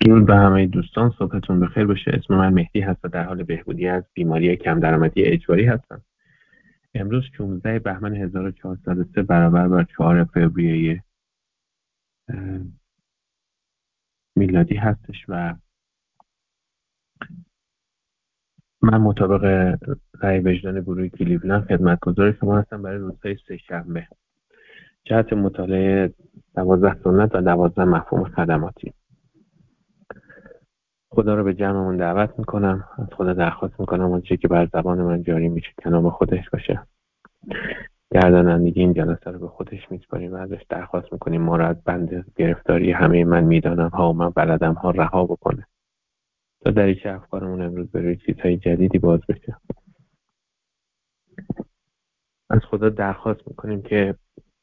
درود به همه دوستان، صبحتون بخیر باشه. اسم من مهدی هست و در حال بهبودی از بیماری کم درآمدی اجباری هستم. امروز 16 بهمن 1403 برابر با 4 فوریه میلادی هستش و من مطابق رأی وجدان گروه کلیولند خدمتگزار شما هستم برای روزهای سه‌شنبه. جهت مطالعه 12 سنت و 12 مفهوم خدماتی. خدا رو به جمعمون دعوت میکنم، از خدا درخواست میکنم اونچه که بر زبان من جاری میشه کلام خودش باشه. گردانندگی این جلسه رو به خودش میسپاریم و ازش درخواست میکنیم ما رو از بند گرفتاری همه من میدانم ها و من بلدم ها رها بکنه تا دریچه افکارمون امروز به روی چیزهای جدیدی باز بشه. از خدا درخواست میکنیم که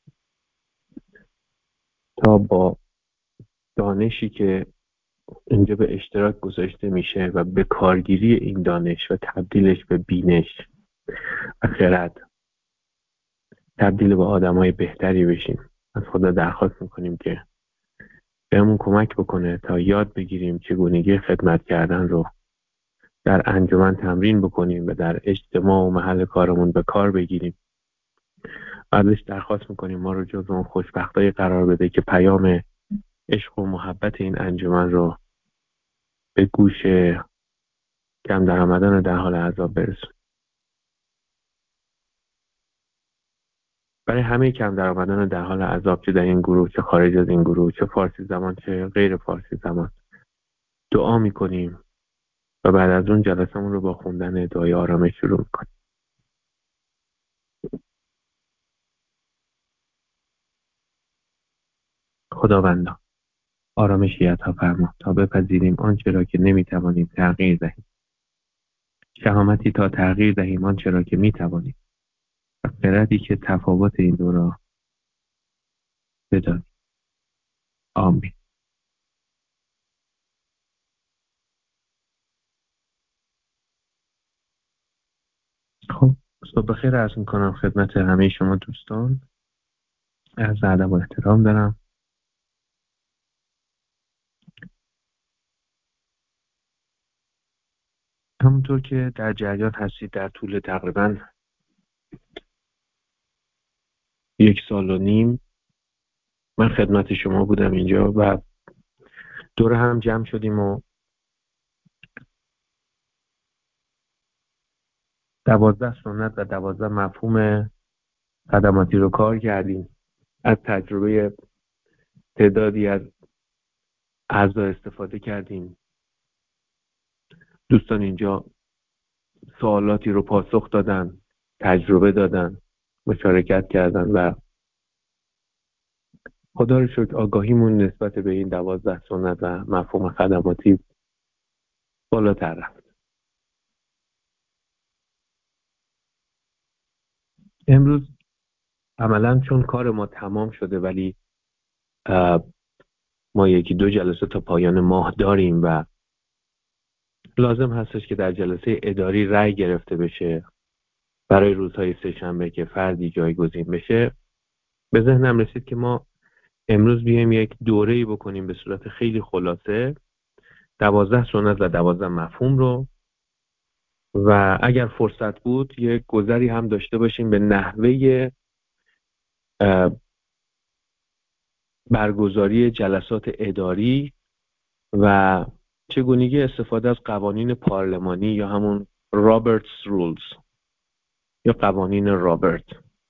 تا با دانشی که اینجا به اشتراک گذاشته میشه و به کارگیری این دانش و تبدیلش به بینش و خرد تبدیل به آدمای بهتری بشیم. از خدا درخواست میکنیم که بهمون کمک بکنه تا یاد بگیریم چگونگی خدمت کردن رو در انجمن تمرین بکنیم و در اجتماع و محل کارمون به کار بگیریم. ازش درخواست میکنیم ما رو جز اون خوشبختای قرار بده که پیام عشق و محبت این انجمن رو به گوش کم درآمدان در حال عذاب برسونیم. برای همه کم درآمدان در حال عذاب، چه در این گروه چه خارج از این گروه، چه فارسی زبان چه غیر فارسی زبان، دعا میکنیم و بعد از اون جلسمون رو با خوندن دعای آرامش شروع میکنیم. خداوندا، آرامشی عطا فرما تا بپذیریم آنچه را که نمیتوانیم تغییر دهیم، شهامتی تا تغییر دهیم آنچه را که میتوانیم و خردی که تفاوت این دو را بدانیم. آمین. خب، صبح بخیر عرض میکنم خدمت همه شما دوستان. از ادب و احترام دارم. همونطور که در جریان هستید در طول تقریبا 1.5 سال من خدمت شما بودم اینجا و دور هم جمع شدیم و 12 سنت و 12 مفهوم خدماتی رو کار کردیم. از تجربه تعدادی از اعضا استفاده کردیم. دوستان اینجا سوالاتی رو پاسخ دادن، تجربه دادن، مشارکت کردن و خدا رو شکر آگاهیمون نسبت به این 12 سنت و مفهوم خدماتی بالاتر رفت. امروز عملاً چون کار ما تمام شده ولی ما 1-2 جلسه تا پایان ماه داریم و لازم هستش که در جلسه اداری رأی گرفته بشه برای روزهای سه‌شنبه که فردی جایگزین بشه. به ذهنم رسید که ما امروز بیایم یک دوره‌ای بکنیم به صورت خیلی خلاصه 12 سنت و 12 مفهوم رو و اگر فرصت بود یک گذری هم داشته باشیم به نحوه برگزاری جلسات اداری و چگونگی استفاده از قوانین پارلمانی یا همون رابرتس رولز یا قوانین رابرت.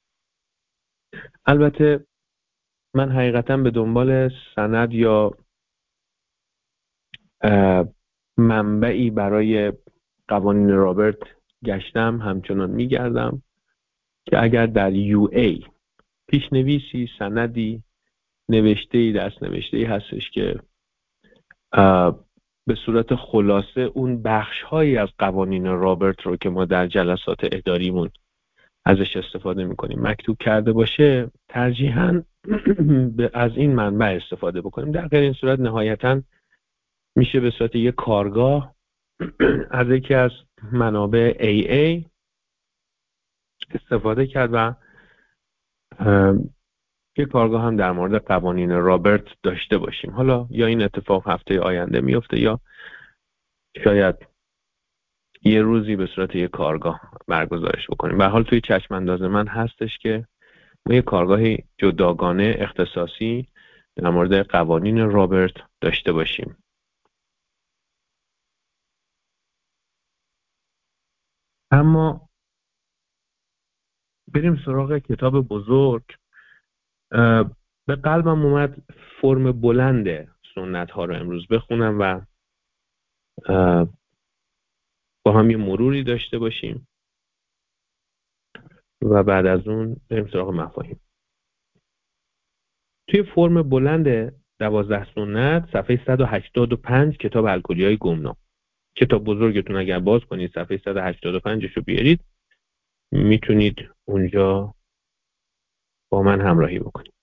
البته من حقیقتا به دنبال سند یا منبعی برای قوانین رابرت گشتم، همچنان میگردم که اگر در UA پیشنویسی، سندی، نوشته‌ای، دست نوشته‌ای هستش که به صورت خلاصه اون بخش‌هایی از قوانین رابرت رو که ما در جلسات اداریمون ازش استفاده میکنیم مکتوب کرده باشه، ترجیحاً از این منبع استفاده بکنیم. در غیر این صورت نهایتاً میشه به صورت یک کارگاه از یکی از منابع AA استفاده کرد و یه کارگاه هم در مورد قوانین رابرت داشته باشیم. حالا یا این اتفاق هفته آینده میفته یا شاید یه روزی به صورت یه کارگاه برگزارش بکنیم. به هر حال توی چشم انداز من هستش که ما یه کارگاه جداگانه اختصاصی در مورد قوانین رابرت داشته باشیم. اما بریم سراغ کتاب بزرگ. به قلبم اومد فرم بلند سنت ها رو امروز بخونم و با هم یه مروری داشته باشیم و بعد از اون بریم سراغ مفاهیم. توی فرم بلند 12 سنت صفحه 185 کتاب الکلیای گمنام، کتاب بزرگتون اگر باز کنید صفحه 185 رو بیارید میتونید اونجا با من همراهی بکنید.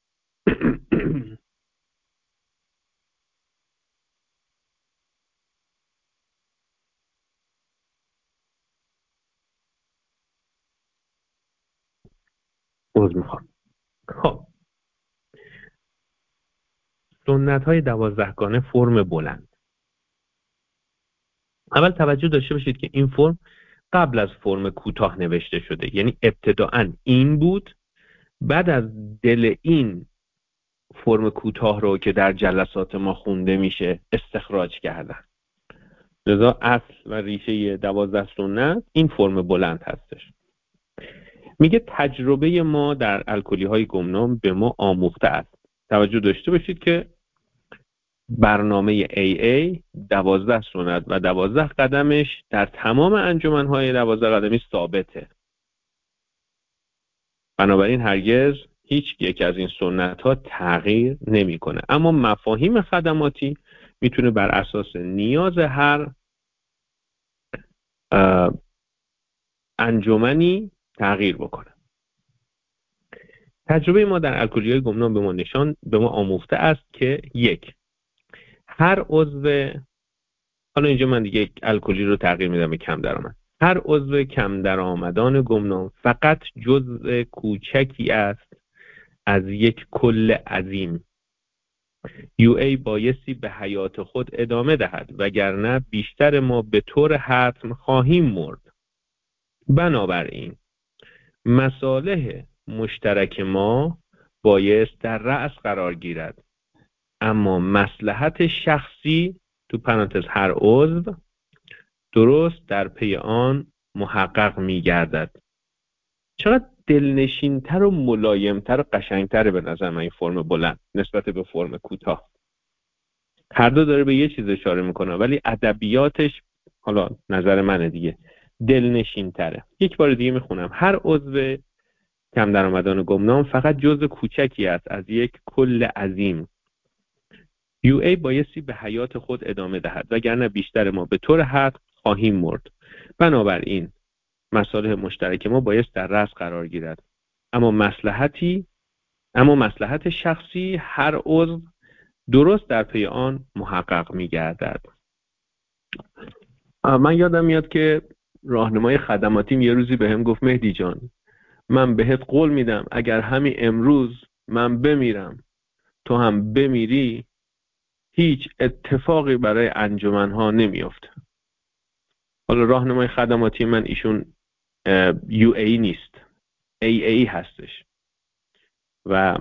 عذر میخوام. خب سنت های 12 گانه فرم بلند. اول توجه داشته باشید که این فرم قبل از فرم کوتاه نوشته شده، یعنی ابتداً این بود، بعد از دل این فرم کوتاه رو که در جلسات ما خونده میشه استخراج کردن. لذا اصل و ریشه 12 سنت این فرم بلند هستش. میگه تجربه ما در الکلی های گمنام به ما آموخته است. توجه داشته باشید که برنامه AA 12 سنت و 12 قدمش در تمام انجمن‌های 12 قدمی ثابته. بنابراین هرگز هیچ یک از این سنت ها تغییر نمیکنه. اما مفاهیم خدماتی میتونه بر اساس نیاز هر انجمنی تغییر بکنه. تجربه ما در الکلیای گمنام به ما آموخته است که یک، هر عضو، حالا اینجا من دیگه یک الکلی رو تغییر میدم به کم درآمد، هر عضو کم درآمدان گمنام فقط جزء کوچکی است از یک کل عظیم. UA بایستی به حیات خود ادامه دهد وگرنه بیشتر ما به طور حتم خواهیم مرد. بنابراین مصالح مشترک ما بایست در رأس قرار گیرد، اما مصلحت شخصی تو پرانتز هر عضو درست در پی آن محقق می گردد. چقدر دلنشینتر و ملایمتر و قشنگتره به نظر من این فرم بلند نسبت به فرم کوتاه. هر دو داره به یه چیز اشاره میکنه ولی ادبیاتش، حالا نظر منه دیگه، دلنشینتره. یک بار دیگه میخونم. هر عضو کم درآمدان گمنام فقط جزء کوچکی است از یک کل عظیم. UA بایستی به حیات خود ادامه دهد وگرنه بیشتر ما به طور حتم خواهیم مرد. بنابراین مصالح مشترک ما بایست در رأس قرار گیرد، اما مصلحت شخصی هر عضو درست در پی آن محقق می‌گردد. من یادم میاد که راهنمای خدماتیم یه روزی بهم گفت مهدی جان، من بهت قول میدم اگر همین امروز من بمیرم تو هم بمیری هیچ اتفاقی برای انجمنها نمیافته. حالا راهنمای خدماتی من ایشون UA نیست، AA هستش و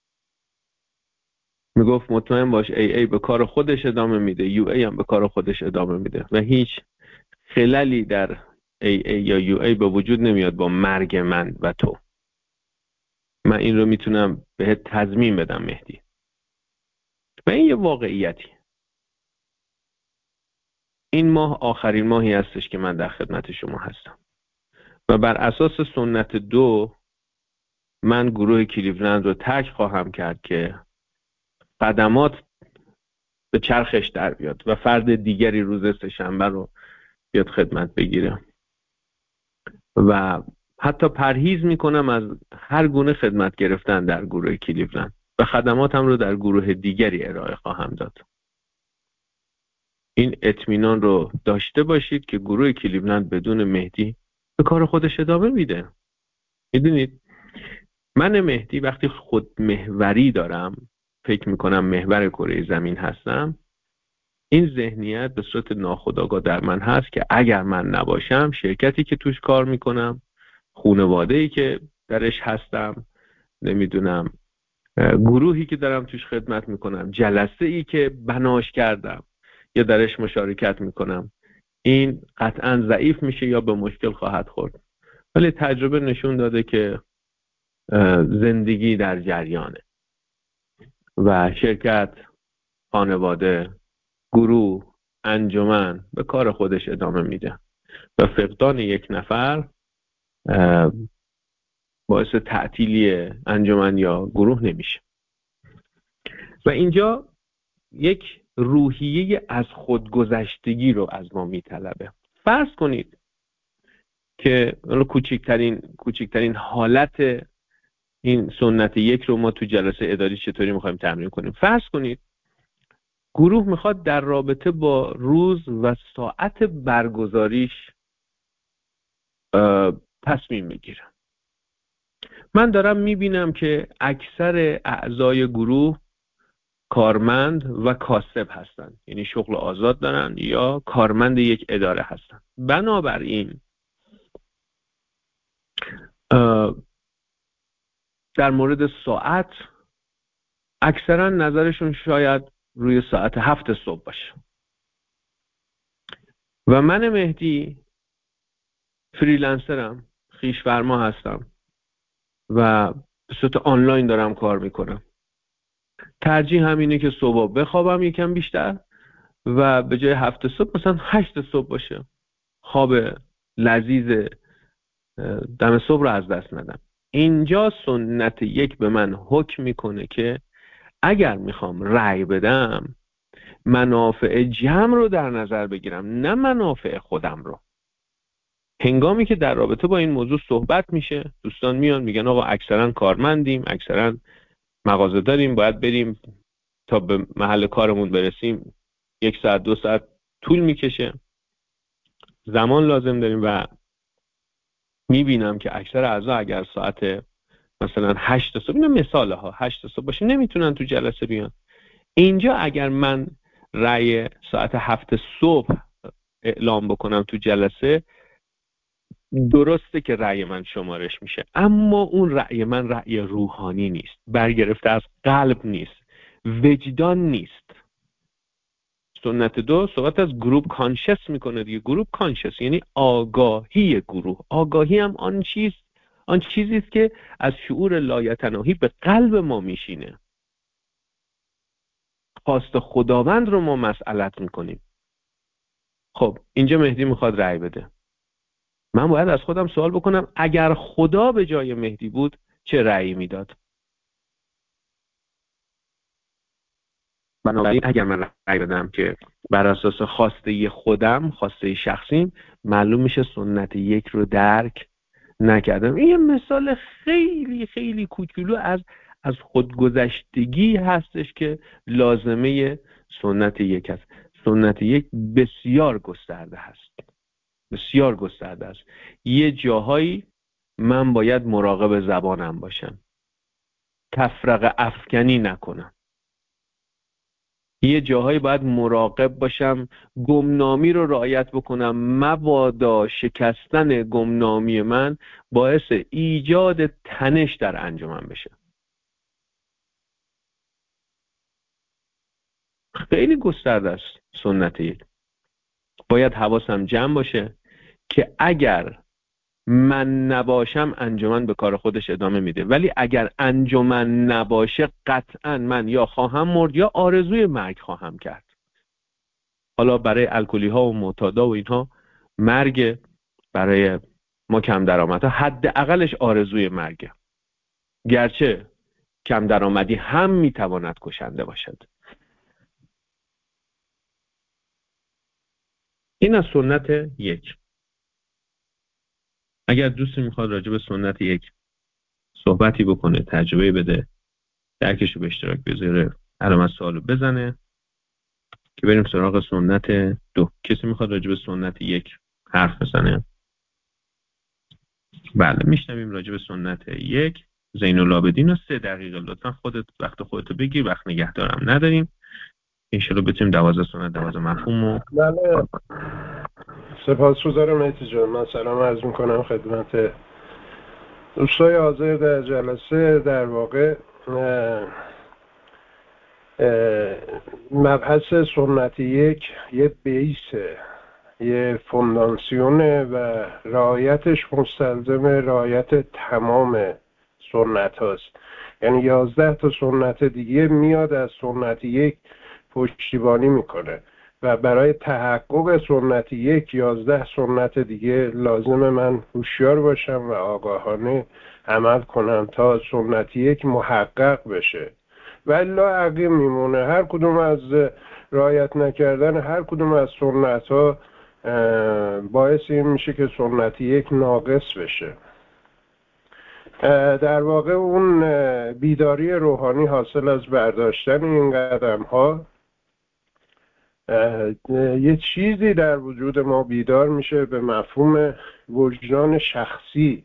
میگفت مطمئن باش AA به کار خودش ادامه میده، UA هم به کار خودش ادامه میده و هیچ خللی در AA یا UA به وجود نمیاد با مرگ من و تو. من این رو میتونم بهت تضمین بدم مهدی. و این یه واقعیتی. این ماه آخرین ماهی هستش که من در خدمت شما هستم و بر اساس سنت 2 من گروه کلیولند رو ترک خواهم کرد که قدمات به چرخش در بیاد و فرد دیگری روز سه‌شنبه رو بیاد خدمت بگیره و حتی پرهیز میکنم از هر گونه خدمت گرفتن در گروه کلیولند و خدماتم رو در گروه دیگری ارائه خواهم داد. این اطمینان رو داشته باشید که گروه کلیولند بدون مهدی به کار خودش ادامه میده. میدونید من مهدی وقتی خود محوری دارم، فکر میکنم محور کره زمین هستم، این ذهنیت به صورت ناخودآگاه در من هست که اگر من نباشم، شرکتی که توش کار میکنم، خانواده‌ای که درش هستم، نمیدونم گروهی که دارم توش خدمت میکنم، جلسه‌ای که بناش کردم یا درش مشارکت میکنم، این قطعا ضعیف میشه یا به مشکل خواهد خورد. ولی تجربه نشون داده که زندگی در جریانه و شرکت، خانواده، گروه، انجمن به کار خودش ادامه میده و فقدان یک نفر باعث تعطیلی انجمن یا گروه نمیشه. و اینجا یک روحیه از خودگذشتگی رو از ما میطلبه. فرض کنید که کوچکترین حالت این سنت یک رو ما تو جلسه اداری چطوری میخوایم تمرین کنیم. فرض کنید گروه میخواد در رابطه با روز و ساعت برگزاریش تصمیم بگیره. من دارم میبینم که اکثر اعضای گروه کارمند و کاسب هستن، یعنی شغل آزاد دارن یا کارمند یک اداره هستن. بنابراین در مورد ساعت اکثرا نظرشون شاید روی ساعت 7 صبح باشه و من مهدی فریلنسرم، خویش‌فرما هستم و به صورت آنلاین دارم کار میکنم. ترجیح همینه که صبح بخوابم یکم بیشتر و به جای 7 صبح مثلا 8 صبح باشه، خواب لذیذ دم صبح رو از دست ندم. اینجا سنت یک به من حکم میکنه که اگر میخوام رأی بدم، منافع جمع رو در نظر بگیرم، نه منافع خودم رو. هنگامی که در رابطه با این موضوع صحبت میشه، دوستان میان میگن آقا اکثرا کارمندیم، اکثرا مغازه داریم، باید بریم تا به محل کارمون برسیم 1 ساعت 2 ساعت طول میکشه، زمان لازم داریم و میبینم که اکثر اعضا اگر ساعت مثلا 8 صبح، این مثاله ها، 8 صبح باشه نمیتونن تو جلسه بیان. اینجا اگر من رأی ساعت 7 صبح اعلام بکنم تو جلسه، درسته که رأی من شمارش میشه، اما اون رأی من رأی روحانی نیست، برگرفته از قلب نیست، وجدان نیست. سنت دو صحبت از گروپ کانشس میکنه دیگه. گروپ کانشس یعنی آگاهی گروه. آگاهی هم آن چیزی است که از شعور لایتناهی به قلب ما میشینه. خواست خداوند رو ما مسئلت میکنیم. خب اینجا مهدی میخواد رأی بده، من باید از خودم سوال بکنم اگر خدا به جای مهدی بود چه رأیی میداد؟ بنابراین اگر من رأی بدم که بر اساس خواسته خودم، خواسته شخصیم، معلوم میشه سنت یک رو درک نکردم. این یه مثال خیلی خیلی کوچولو از خودگذشتگی هستش که لازمه سنت یک هست. سنت یک بسیار گسترده هست، بسیار گسترده است. یه جاهایی من باید مراقب زبانم باشم، تفرقه افکنی نکنم. یه جاهایی باید مراقب باشم گمنامی رو رعایت بکنم، مبادا شکستن گمنامی من باعث ایجاد تنش در انجمن بشه. خیلی گسترده است سنت یک. باید حواسم جمع باشه که اگر من نباشم انجمن به کار خودش ادامه میده، ولی اگر انجمن نباشه قطعا من یا خواهم مرد یا آرزوی مرگ خواهم کرد. حالا برای الکلی ها و معتادا و اینها مرگ، برای ما کم درآمدها حداقلش آرزوی مرگ، گرچه کم درآمدی هم میتواند کشنده باشد. این از سنت یک. اگر دوستی میخواد راجع به سنت یک صحبتی بکنه، تجربه بده، درکشو به اشتراک بذاره، علامت سوالو بزنه که بریم سراغ سنت دو. کسی میخواد راجع به سنت یک حرف بزنه؟ بله، میشنویم راجع به سنت یک. زین العابدین و 3 دقیقه لطفا وقت خودتو بگیر، وقت نگه دارم نداریم. انشالله بتونیم 12 سنت 12 مفهوم رو بله. سپاسگزارم مهدی جان. من سلام عرض میکنم خدمت دوستای حاضر در جلسه. در واقع مبحث سنت یک یه بیسه، یه فونداسیونه و رعایتش مستلزم رعایت تمام سنت هاست. یعنی 11 تا سنت دیگه میاد از سنت یک پشتیبانی میکنه و برای تحقق سنت یک 11 سنت دیگه لازم من هوشیار باشم و آگاهانه عمل کنم تا سنت یک محقق بشه، ولی عقیم میمونه. هر کدوم از رعایت نکردن هر کدوم از سنت ها باعث این میشه که سنت یک ناقص بشه. در واقع اون بیداری روحانی حاصل از برداشتن این قدم ها، یه چیزی در وجود ما بیدار میشه به مفهوم وجدان شخصی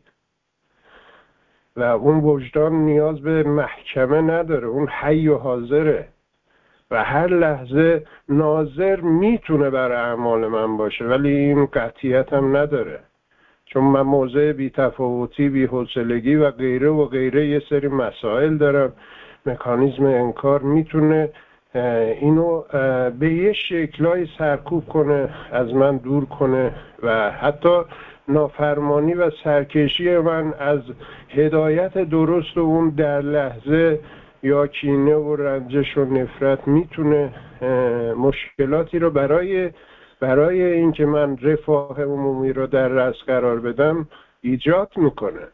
و اون وجدان نیاز به محکمه نداره، اون حی و حاضره و هر لحظه ناظر میتونه بر اعمال من باشه، ولی این قطعیت هم نداره، چون من موضع بی‌تفاوتی، بی‌حوصلگی و غیره و غیره یه سری مسائل دارم. مکانیزم انکار میتونه اینو به یه شکلای سرکوب کنه، از من دور کنه و حتی نافرمانی و سرکشی من از هدایت درست اون در لحظه یا کینه و رنجش و نفرت میتونه مشکلاتی رو برای اینکه من رفاه عمومی رو در رأس قرار بدم ایجاد میکنه.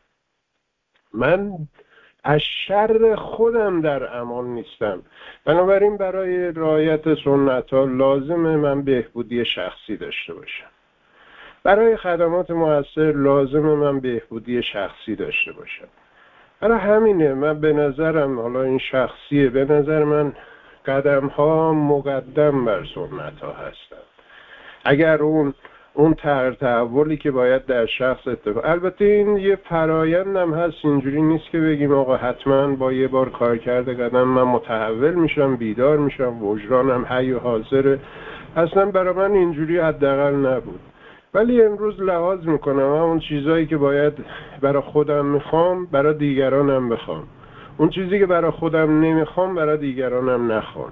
من از شر خودم در امان نیستم، بنابراین برای رعایت سنت ها لازمه من بهبودی شخصی داشته باشم. برای خدمات مؤثر لازمه من بهبودی شخصی داشته باشم. برای همینه من به نظرم، حالا این شخصیه، به نظر من قدم ها مقدم بر سنت ها هستن. اگر اون تحولی که باید در شخص اتفاق، البته این یه فرایندم هست، اینجوری نیست که بگیم آقا حتما با یه بار کار کرده قدم من متحول میشم، بیدار میشم، وجدانم حی و حاضره. اصلا برای من اینجوری حداقل نبود، ولی امروز لحاظ میکنم همون چیزایی که باید برای خودم میخوام برای دیگرانم بخوام، اون چیزی که برای خودم نمیخوام برای دیگرانم نخوام.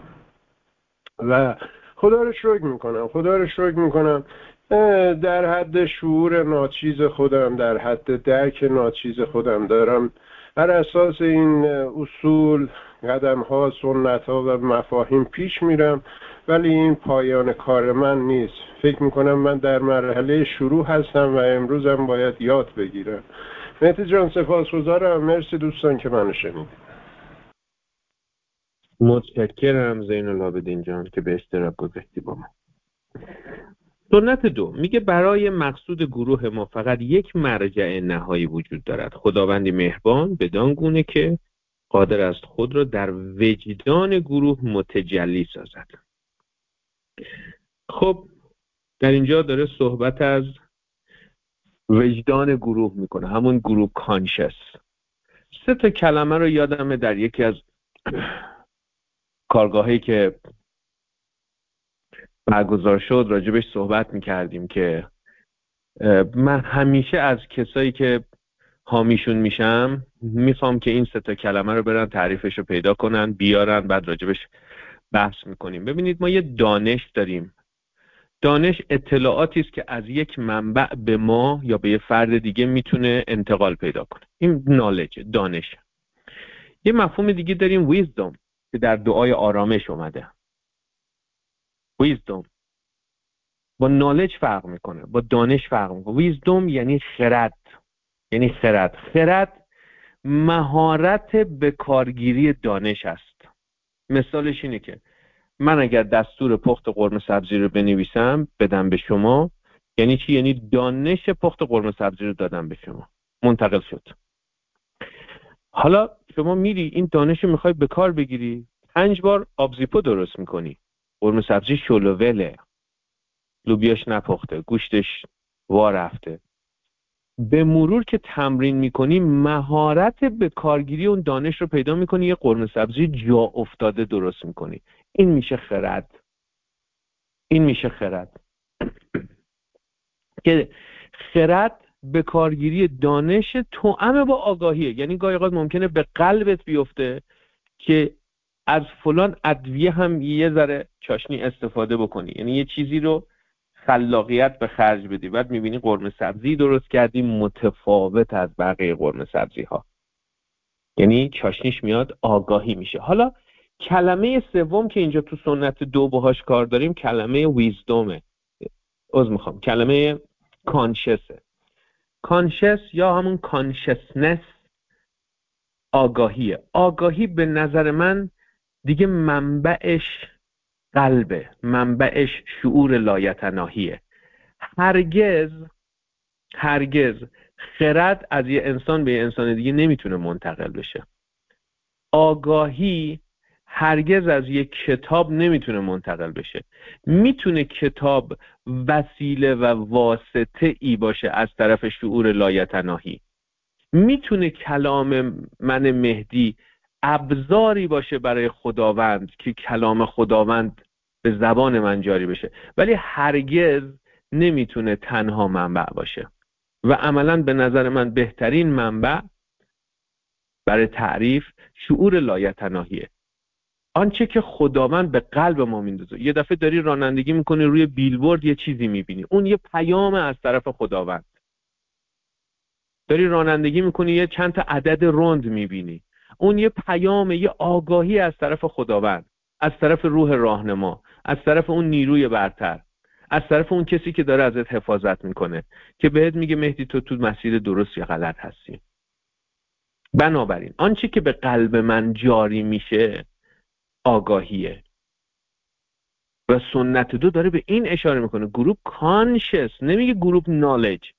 و خدا رو شکر میکنم در حد شعور ناچیز خودم، در حد درک ناچیز خودم دارم بر اساس این اصول، قدم ها، سنت ها و مفاهیم پیش میرم، ولی این پایان کار من نیست. فکر میکنم من در مرحله شروع هستم و امروزم باید یاد بگیرم. مهدی جان سپاسگزارم. مرسی دوستان که منو شنیدید. متشکرم زین العابدین جان که به اشتراک گذاشتی با من. سنت 2 میگه برای مقصود گروه ما فقط یک مرجع نهایی وجود دارد، خداوندی مهربان بدان گونه که قادر است خود را در وجدان گروه متجلی سازد. خب در اینجا داره صحبت از وجدان گروه میکنه، همون گروه کانشس. 3 تا کلمه رو یادمه در یکی از کارگاهی که برگزار شد راجبش صحبت میکردیم که من همیشه از کسایی که حامیشون میشم میخوام که این 3 تا کلمه رو برن تعریفش رو پیدا کنن بیارن، بعد راجبش بحث میکنیم. ببینید ما یه دانش داریم. دانش اطلاعاتی است که از یک منبع به ما یا به یه فرد دیگه میتونه انتقال پیدا کنه. این نالج، دانش. یه مفهوم دیگه داریم ویزدم که در دعای آرامش اومده. ویزدم با نالج فرق میکنه، با دانش فرق میکنه. ویزدم یعنی خرد، یعنی خرد مهارت به کارگیری دانش است. مثالش اینه که من اگر دستور پخت قرمه سبزی رو بنویسم بدم به شما، یعنی چی؟ یعنی دانش پخت قرمه سبزی رو دادم به شما، منتقل شد. حالا شما میری این دانش رو میخوای به کار بگیری، 5 بار آبزیپو درست میکنی، قرمه سبزی شلووله، لوبیاش نپخته، گوشتش وا رفته، به مرور که تمرین میکنی مهارت به کارگیری اون دانش رو پیدا میکنی، یه قرمه سبزی جا افتاده درست میکنی. این میشه خرد. این میشه خرد که خرد به کارگیری دانش توأم با آگاهیه. یعنی گاهی اوقات ممکنه به قلبت بیفته که از فلان ادویه هم یه ذره چاشنی استفاده بکنی، یعنی یه چیزی رو خلاقیت به خرج بدی، بعد میبینی قرمه سبزی درست کردی متفاوت از بقیه قرمه سبزی ها، یعنی چاشنیش میاد آگاهی میشه. حالا کلمه سوم که اینجا تو سنت 2 باهاش کار داریم کلمه ویزدومه. کلمه کانشسه. کانشس یا همون کانشسنس آگاهیه. آگاهی به نظر من دیگه منبعش قلبه، منبعش شعور لایتناهیه. هرگز خرد از یه انسان به یه انسان دیگه نمیتونه منتقل بشه. آگاهی هرگز از یک کتاب نمیتونه منتقل بشه. میتونه کتاب وسیله و واسطه ای باشه از طرف شعور لایتناهی. میتونه کلام من مهدی ابزاری باشه برای خداوند که کلام خداوند به زبان من جاری بشه، ولی هرگز نمیتونه تنها منبع باشه. و عملاً به نظر من بهترین منبع برای تعریف شعور لایتناهیه. آنچه که خداوند به قلب ما میندازه. یه دفعه داری رانندگی میکنی، روی بیلبورد یه چیزی میبینی، اون یه پیام از طرف خداوند. داری رانندگی میکنی یه چند تا عدد رند میبینی، اون یه پیام، یه آگاهی از طرف خداوند، از طرف روح راهنما، از طرف اون نیروی برتر، از طرف اون کسی که داره ازت حفاظت میکنه، که بهت میگه مهدی تو مسیر درست یا غلط هستی. بنابراین آنچه که به قلب من جاری میشه آگاهیه. و سنت 2 داره به این اشاره میکنه. گروپ کانشس، نمیگه گروپ نالج.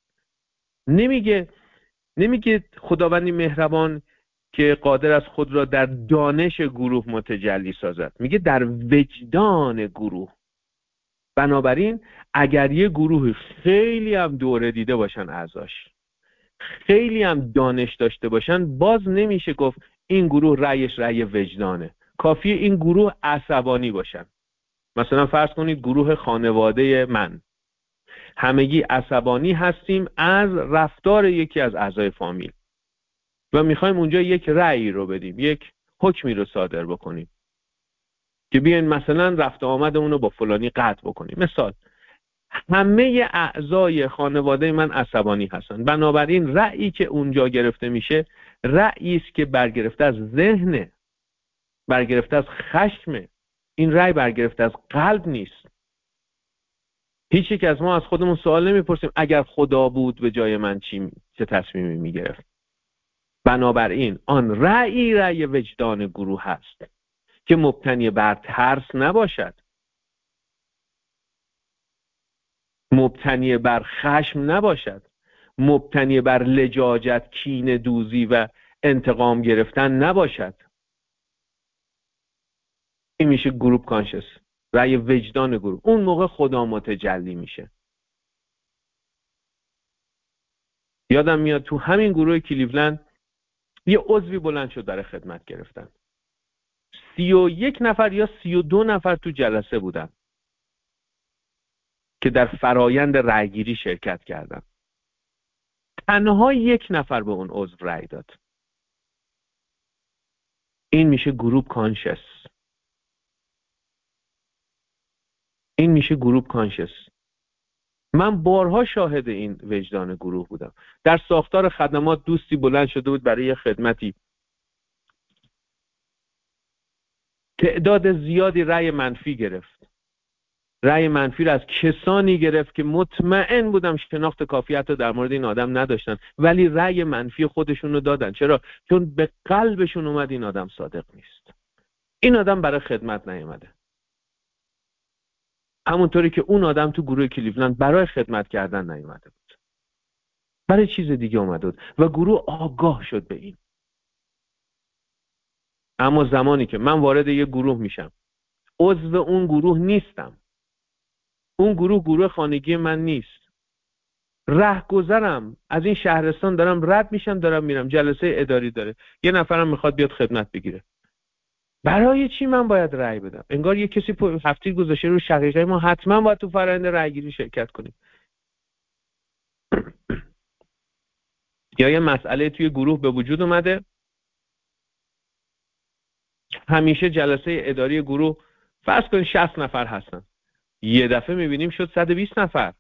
نمیگه خداوندی مهربان که قادر است خود را در دانش گروه متجلی سازد، میگه در وجدان گروه. بنابراین اگر یه گروه خیلی هم دوره دیده باشن اعضاش، خیلی هم دانش داشته باشن، باز نمیشه گفت این گروه رأیش رأی وجدانه. کافیه این گروه عصبانی باشن. مثلا فرض کنید گروه خانواده من همگی عصبانی هستیم از رفتار یکی از اعضای فامیل و میخوایم اونجا یک رأی رو بدیم، یک حکمی رو صادر بکنیم که بیاین مثلا رفت آمدمون رو با فلانی قطع بکنیم. مثال، همه اعضای خانواده من عصبانی هستن، بنابراین رأیی که اونجا گرفته میشه رأیی است که برگرفته از ذهن، برگرفته از خشم. این رأی برگرفته از قلب نیست. هیچ یک از ما از خودمون سوال نمیپرسیم اگر خدا بود به جای من چه تصمیمی میگرفت. بنابراین آن رأی وجدان گروه هست که مبتنی بر ترس نباشد، مبتنی بر خشم نباشد، مبتنی بر لجاجت، کینه دوزی و انتقام گرفتن نباشد. این میشه گروپ کانشس، رأی وجدان گروه. اون موقع خدا متجلی میشه. یادم میاد تو همین گروه کلیولند یه عضوی بلند شد برای خدمت گرفتن. 31 نفر یا 32 نفر تو جلسه بودن که در فرایند رأیگیری شرکت کردن. تنها 1 نفر به اون عضو رأی داد. این میشه گروپ کانشس. این میشه گروپ کانشس. من بارها شاهد این وجدان گروه بودم. در ساختار خدمات دوستی بلند شده بود برای خدمتی، تعداد زیادی رأی منفی گرفت. رأی منفی رو از کسانی گرفت که مطمئن بودم شناخت کافی حتی در مورد این آدم نداشتن، ولی رأی منفی خودشون رو دادن. چرا؟ چون به قلبشون اومد این آدم صادق نیست، این آدم برای خدمت نیومده. همونطوری که اون آدم تو گروه کلیولند برای خدمت کردن نیومده بود، برای چیز دیگه اومده بود و گروه آگاه شد به این. اما زمانی که من وارد یه گروه میشم، عضو اون گروه نیستم، اون گروه خانگی من نیست، رهگذرم از این شهرستان دارم رد میشم، دارم میرم جلسه اداری داره، یه نفرم میخواد بیاد خدمت بگیره، برای چی من باید رأی بدم؟ انگار یه کسی هفته گذاشته رو شقیقه ما حتما باید تو فرآیند رأیگیری شرکت کنیم. یا یه مسئله توی گروه به وجود اومده، همیشه جلسه اداری گروه فرض کنید 60 نفر هستن، یه دفعه میبینیم شد 120 نفر.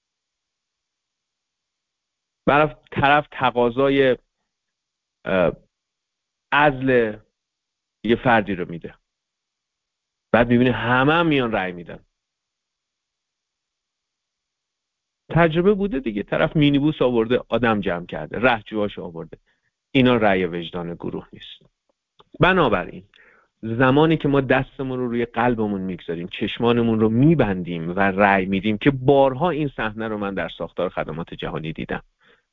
برای طرف تقاضای عزل یه فردی رو میده، بعد میبینی همه میان رأی میدن. تجربه بوده دیگه، طرف مینیبوس آورده آدم جمع کرده، رهجوهاش آورده، اینا رأی وجدان گروه نیست. بنابراین زمانی که ما دستمون رو روی قلبمون میگذاریم، چشمانمون رو میبندیم و رأی میدیم، که بارها این صحنه رو من در ساختار خدمات جهانی دیدم.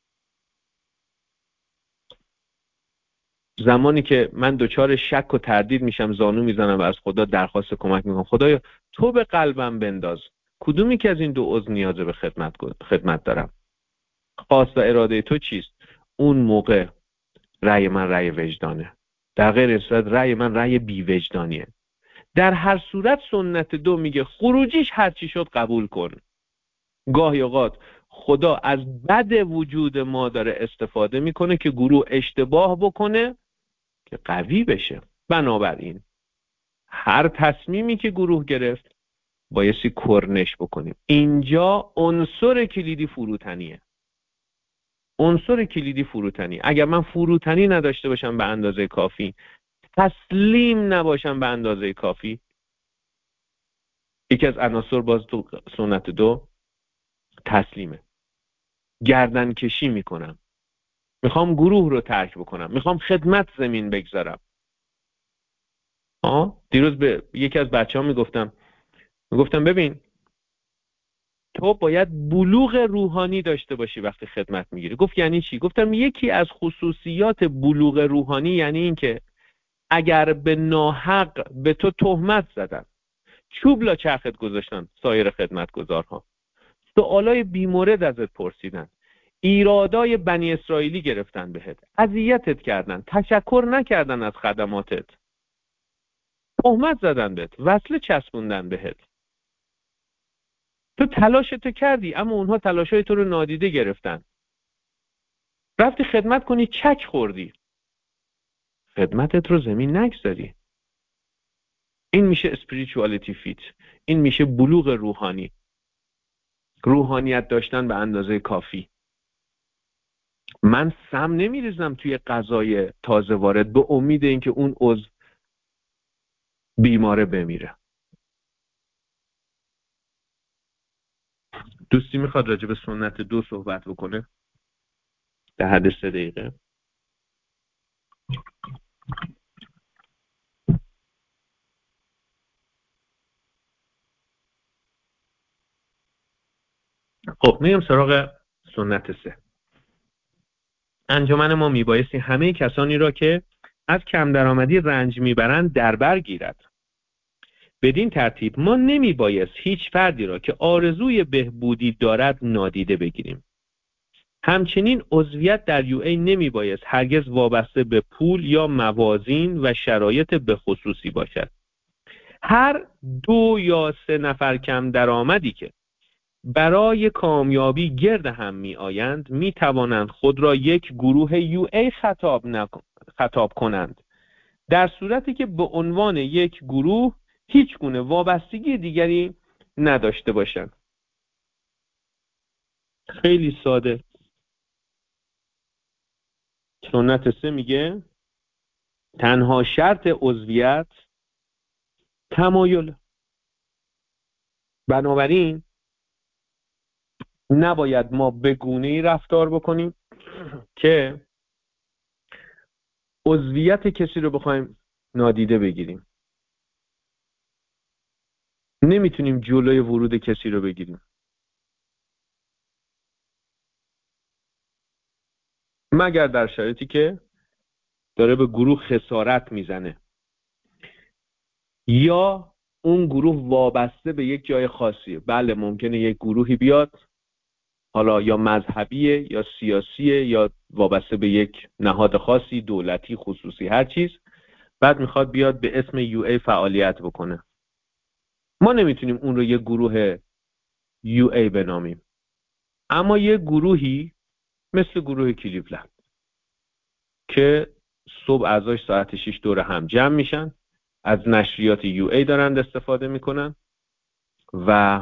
زمانی که من دچار شک و تردید میشم، زانو میزنم و از خدا درخواست کمک میکنم، خدایا تو به قلبم بنداز کدومی که از این دو عضو نیاز به خدمت دارم، خواست و اراده تو چیست؟ اون موقع رأی من رأی وجدانه، در غیر این صورت رأی من رأی بی وجدانیه. در هر صورت سنت 2 میگه خروجیش هر چی شد قبول کن. گاهی اوقات خدا از بد وجود ما داره استفاده میکنه که گروه اشتباه بکنه که قوی بشه. بنابراین هر تصمیمی که گروه گرفت بایستی کرنش بکنیم. اینجا عنصر کلیدی فروتنیه. عنصر کلیدی فروتنی. اگر من فروتنی نداشته باشم به اندازه کافی، تسلیم نباشم به اندازه کافی، یکی از عناصر باز تو سنت 2 تسلیمه. گردن کشی میکنم، میخوام گروه رو ترک بکنم، میخوام خدمت زمین بگذارم. دیروز به یکی از بچه‌ها میگفتم ببین تو باید بلوغ روحانی داشته باشی وقتی خدمت میگیری. گفت یعنی چی؟ گفتم یکی از خصوصیات بلوغ روحانی یعنی این که اگر به ناحق به تو تهمت زدن، چوب لا چرخت گذاشتن، سایر خدمتگزارها سوالای بیمورد ازت پرسیدن، ایرادای بنی اسرائیلی گرفتن بهت، اذیتت کردن، تشکر نکردن از خدماتت، تهمت زدن بهت، وصله چسبوندن بهت، تو تلاشتو کردی اما اونها تلاشای تو رو نادیده گرفتن، رفتی خدمت کنی چک خوردی، خدمتت رو زمین نگذاری. این میشه spirituality fit، این میشه بلوغ روحانی، روحانیت داشتن به اندازه کافی. من سم نمیریزم توی غذای تازه وارد به امید اینکه اون عضو بیماره بمیره. دوستی میخواد راجع به سنت 2 صحبت بکنه در حد 3 دقیقه؟ خب میام سراغ سنت 3. انجمن ما میبایستی همه کسانی را که از کم درآمدی رنج میبرند در بر گیرد. بدین ترتیب ما نمیبایست هیچ فردی را که آرزوی بهبودی دارد نادیده بگیریم. همچنین عضویت در یو ای نمیبایست هرگز وابسته به پول یا موازین و شرایط بخصوصی باشد. هر 2 یا 3 نفر کم درآمدی که برای کامیابی گرد هم می آیند می توانند خود را یک گروه یو ای خطاب کنند، در صورتی که به عنوان یک گروه هیچ گونه وابستگی دیگری نداشته باشند. خیلی ساده. سنت 3 میگه تنها شرط عضویت تمایل. بنابراین نباید ما به گونه‌ای رفتار بکنیم که عضویت کسی رو بخوایم نادیده بگیریم. نمیتونیم جلوی ورود کسی رو بگیریم مگر در شرایطی که داره به گروه خسارت میزنه یا اون گروه وابسته به یک جای خاصیه. بله ممکنه یک گروهی بیاد، حالا یا مذهبیه یا سیاسیه یا وابسته به یک نهاد خاصی، دولتی، خصوصی، هر چیز، بعد میخواد بیاد به اسم یو ای فعالیت بکنه. ما نمیتونیم اون رو یه گروه یو ای بنامیم، اما یه گروهی مثل گروه کلیولند که صبح اعضاش ساعت 6 دور هم جمع میشن، از نشریات یو ای دارند استفاده میکنن و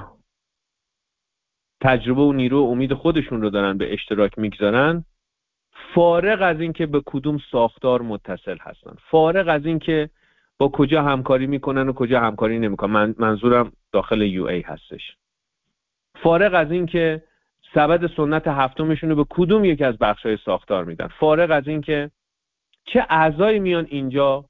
تجربه و نیرو و امید خودشون رو دارن به اشتراک میگذارن، فارغ از این که به کدوم ساختار متصل هستن، فارغ از این که با کجا همکاری میکنن و کجا همکاری نمیکنن، منظورم داخل یو ای هستش، فارغ از این که سبد سنت هفتمشون رو به کدوم یک از بخشای ساختار میدن، فارغ از این که چه اعضایی میان اینجا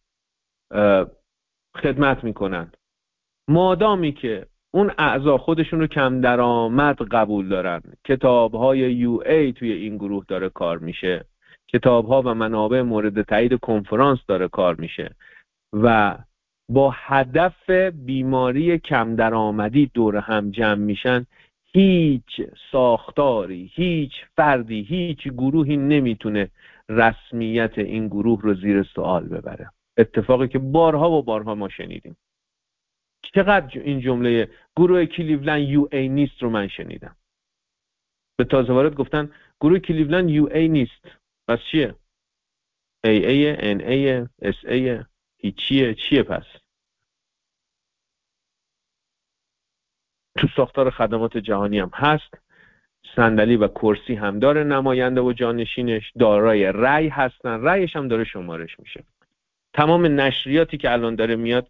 خدمت میکنن، مادامی که اون اعضا خودشون رو کم درآمد قبول دارن، کتاب‌های یو ای توی این گروه داره کار میشه، کتاب‌ها و منابع مورد تایید کنفرانس داره کار میشه و با هدف بیماری کم درآمدی دور هم جمع میشن، هیچ ساختاری، هیچ فردی، هیچ گروهی نمیتونه رسمیت این گروه رو زیر سوال ببره. اتفاقی که بارها و بارها ما شنیدیم. چقدر این جمله گروه کلیولند یو ای نیست رو من شنیدم. به تازه وارد گفتن گروه کلیولند یو ای نیست، پس چیه؟ ای ای، ان ای، اس ای، چیه پس؟ تو ساختار خدمات جهانی هم هست، صندلی و کرسی هم داره، نماینده و جانشینش دارای رأی هستن، رأیش هم داره شمارش میشه. تمام نشریاتی که الان داره میاد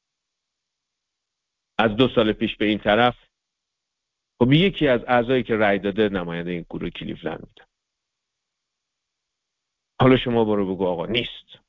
از 2 سال پیش به این طرف، خب یکی از اعضایی که رأی داده نماینده این گروه کلیولند بوده. حالا شما برو بگو آقا نیست.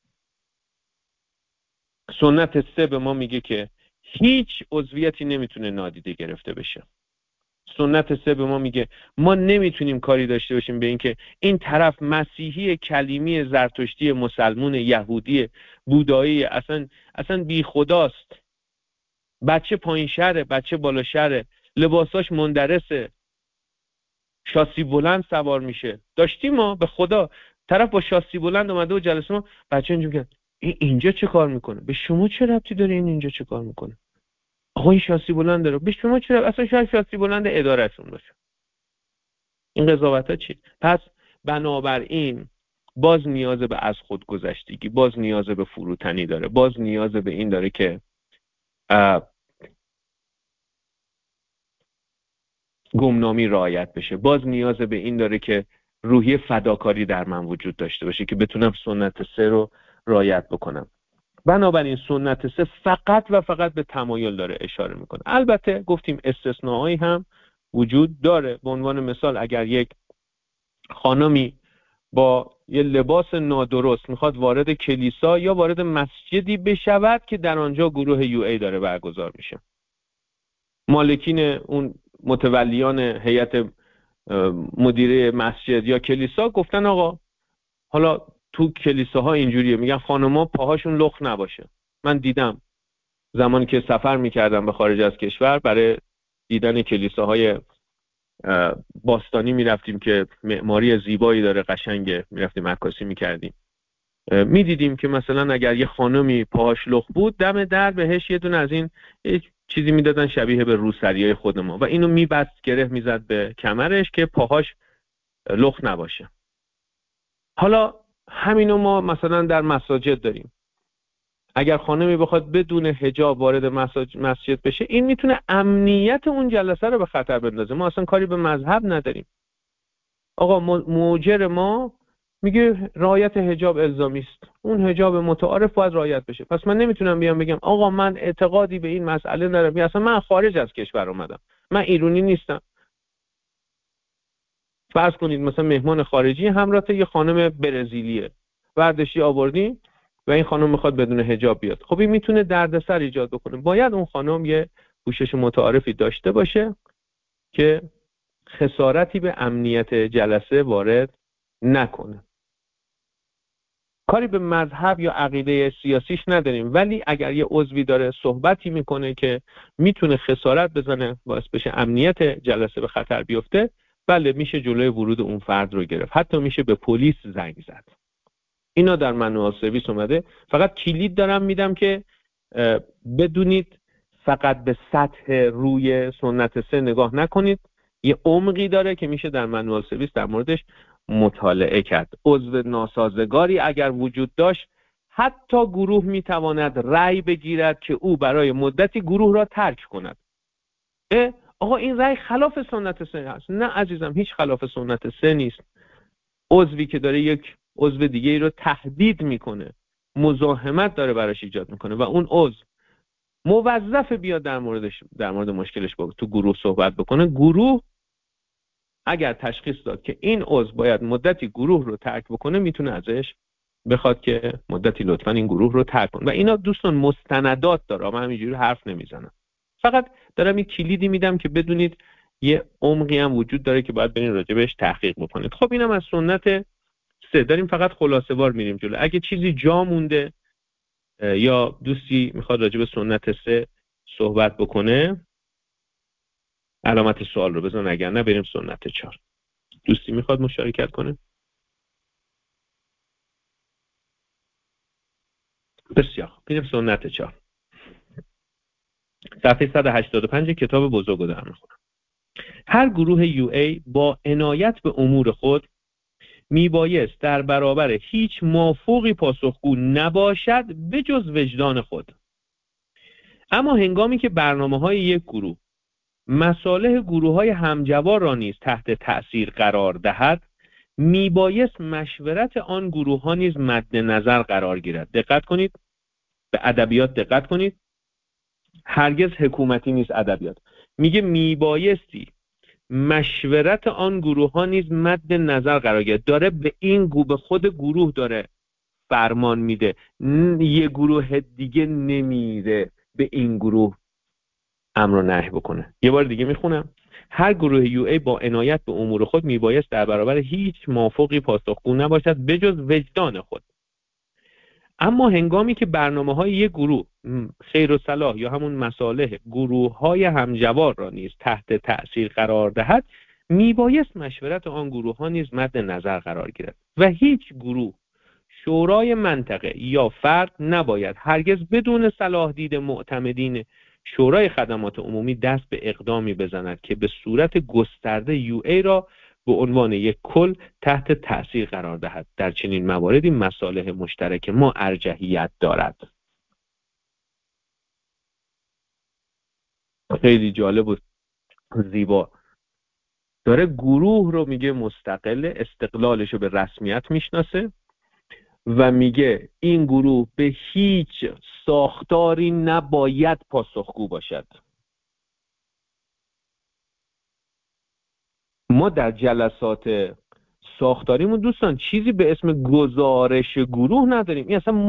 سنت 3 به ما میگه که هیچ عضویتی نمیتونه نادیده گرفته بشه. سنت 3 به ما میگه ما نمیتونیم کاری داشته باشیم به این که این طرف مسیحی، کلیمی، زرتشتی، مسلمون، یهودی، بودایی، اصلا بی خداست، بچه پایین شهره، بچه بالا شهره، لباساش مندرسه، شاسی بلند سوار میشه. داشتیم ما به خدا طرف با شاسی بلند اومده و جلسه ما، بچه اینجا میگن اینجا چه کار میکنه؟ به شما چه ربطی داره این اینجا چه کار میکنه؟ آقا این شاسی بلند داره، به شما چه ربطی؟ اصلا شاید شاسی بلند ادارهشون باشه. این قضاوت‌ها چی؟ پس بنابراین باز نیاز به از خود گذشتگی، باز نیاز به فروتنی داره، باز نیاز به این داره که گمنامی رعایت بشه، باز نیاز به این داره که روحیه فداکاری در من وجود داشته باشه که بتونم سنت 3 رو رعایت بکنم. بنابراین سنت 3 فقط و فقط به تمایل داره اشاره میکنه. البته گفتیم استثناءایی هم وجود داره. به عنوان مثال اگر یک خانمی با یه لباس نادرست میخواد وارد کلیسا یا وارد مسجدی بشود که در آنجا گروه یو ای داره برگزار میشه، مالکین اون متولیان هیئت مدیره مسجد یا کلیسا گفتن آقا حالا تو کلیساها اینجوریه، میگن خانم‌ها پاهاشون لخت نباشه. من دیدم زمانی که سفر میکردم به خارج از کشور برای دیدن کلیساهای باستانی میرفتیم که معماری زیبایی داره، قشنگه، میرفتیم عکاسی میکردیم، میدیدیم که مثلا اگر یه خانمی پاهاش لخت بود دم در بهش یه دونه از این چیزی میدادن شبیه به روسریای خود ما و اینو میبست، گره میزد به کمرش که پاهاش لخت نباشه. حالا همینو ما مثلا در مساجد داریم. اگر خانمی بخواد بدون حجاب وارد مسجد بشه، این میتونه امنیت اون جلسه رو به خطر بندازه. ما اصلا کاری به مذهب نداریم. آقا موجر ما میگه رعایت حجاب الزامی است، اون حجاب متعارف باید رعایت بشه. پس من نمیتونم بیام بگم آقا من اعتقادی به این مسئله ندارم، اصلا من خارج از کشور اومدم، من ایرانی نیستم. فرض کنید مثلا مهمان خارجی همراه یه خانم برزیلیه، برداشتی آوردین و این خانم میخواد بدون حجاب بیاد، خب این میتونه دردسر ایجاد بکنه. باید اون خانم یه پوشش متعارفی داشته باشه که خسارتی به امنیت جلسه وارد نکنه. کاری به مذهب یا عقیده سیاسیش نداریم، ولی اگر یه عضوی داره صحبتی میکنه که میتونه خسارت بزنه، باعث بشه امنیت جلسه به خطر بیفته، بله میشه جلوی ورود اون فرد رو گرفت، حتی میشه به پلیس زنگ زد. اینا در منوال سرویس اومده. فقط کلید دارم میدم که بدونید فقط به سطح روی سنت 3 نگاه نکنید، یه عمقی داره که میشه در منوال سرویس در موردش مطالعه کرد. عضو ناسازگاری اگر وجود داشت، حتی گروه میتواند رأی بگیرد که او برای مدتی گروه را ترک کند. آقا این رأی خلاف سنت 3 هست. نه عزیزم، هیچ خلاف سنت 3 نیست. عضوی که داره یک عضو دیگه ای رو تهدید میکنه، مزاحمت داره براش ایجاد میکنه و اون عضو موظف بیاد در مورد مشکلش تو گروه صحبت بکنه، گروه اگر تشخیص داد که این عضو باید مدتی گروه رو ترک بکنه، میتونه ازش بخواد که مدتی لطفا این گروه رو ترک کن. و اینا دوستان مستندات داره، من همینجوری حرف نمیزنم، فقط دارم یک کلیدی میدم که بدونید یه عمقی هم وجود داره که باید برین راجبش تحقیق بکنید. خب اینم از سنت 3. داریم فقط خلاصه وار میریم جلو. اگه چیزی جا مونده یا دوستی میخواد راجب سنت 3 صحبت بکنه، علامت سوال رو بزن، اگر نه بریم سنت 4. دوستی میخواد مشارکت کنه؟ بسیار بریم سنت 4. صفحه 185 کتاب بزرگ رو دارم میخونم. هر گروه UA با عنایت به امور خود میبایست در برابر هیچ مافوقی پاسخگو نباشد به جز وجدان خود. اما هنگامی که برنامه‌های یک گروه مصالح گروه‌های همجوار را نیز تحت تأثیر قرار دهد، میبایست مشورت آن گروه‌ها نیز مد نظر قرار گیرد. دقت کنید، به ادبیات دقت کنید، هرگز حکومتی نیست ادبیات. میگه میبایستی مشورت آن گروه‌ها نیز مد نظر قرار گیرد. داره به به خود گروه داره فرمان میده، یه گروه دیگه نمیره به این گروه امر و نهی بکنه. یه بار دیگه میخونم. هر گروه UA با عنایت به امور خود میبایست در برابر هیچ مافوقی پاسخگو نباشد بجز وجدان خود. اما هنگامی که برنامه‌های یک گروه خیر و صلاح یا همون مصالح گروه‌های همجوار را نیز تحت تأثیر قرار دهد، میبایست مشورت آن گروه‌ها نیز مد نظر قرار گیرد و هیچ گروه، شورای منطقه یا فرد نباید هرگز بدون صلاح دید معتمدین شورای خدمات عمومی دست به اقدامی بزند که به صورت گسترده UA را به عنوان یک کل تحت تأثیر قرار دهد. در چنین مواردی مصالح مشترک ما ارجحیت دارد. خیلی جالب و زیبا. داره گروه رو میگه مستقل، استقلالش رو به رسمیت میشناسه و میگه این گروه به هیچ ساختاری نباید پاسخگو باشد. ما در جلسات ساختاریمون دوستان چیزی به اسم گزارش گروه نداریم. این اصلا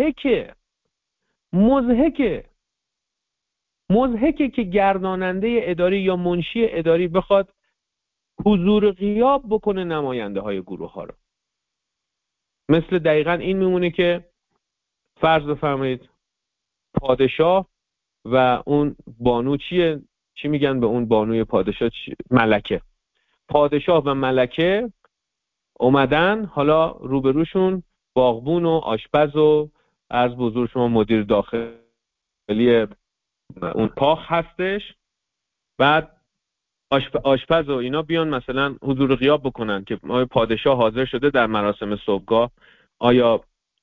مضحکه که گرداننده اداری یا منشی اداری بخواد حضور غیاب بکنه نماینده های گروه ها رو. مثل دقیقا این میمونه که فرض بفرمایید پادشاه و اون بانو چی میگن به اون بانوی پادشاه؟ ملکه. پادشاه و ملکه اومدن، حالا روبروشون باغبون و آشپز و از بزرگ شما مدیر داخلی اون کاخ هستش. بعد آشپز و اینا بیان مثلا حضور غیاب بکنن که آیا پادشاه حاضر شده در مراسم صبحگاه، آیا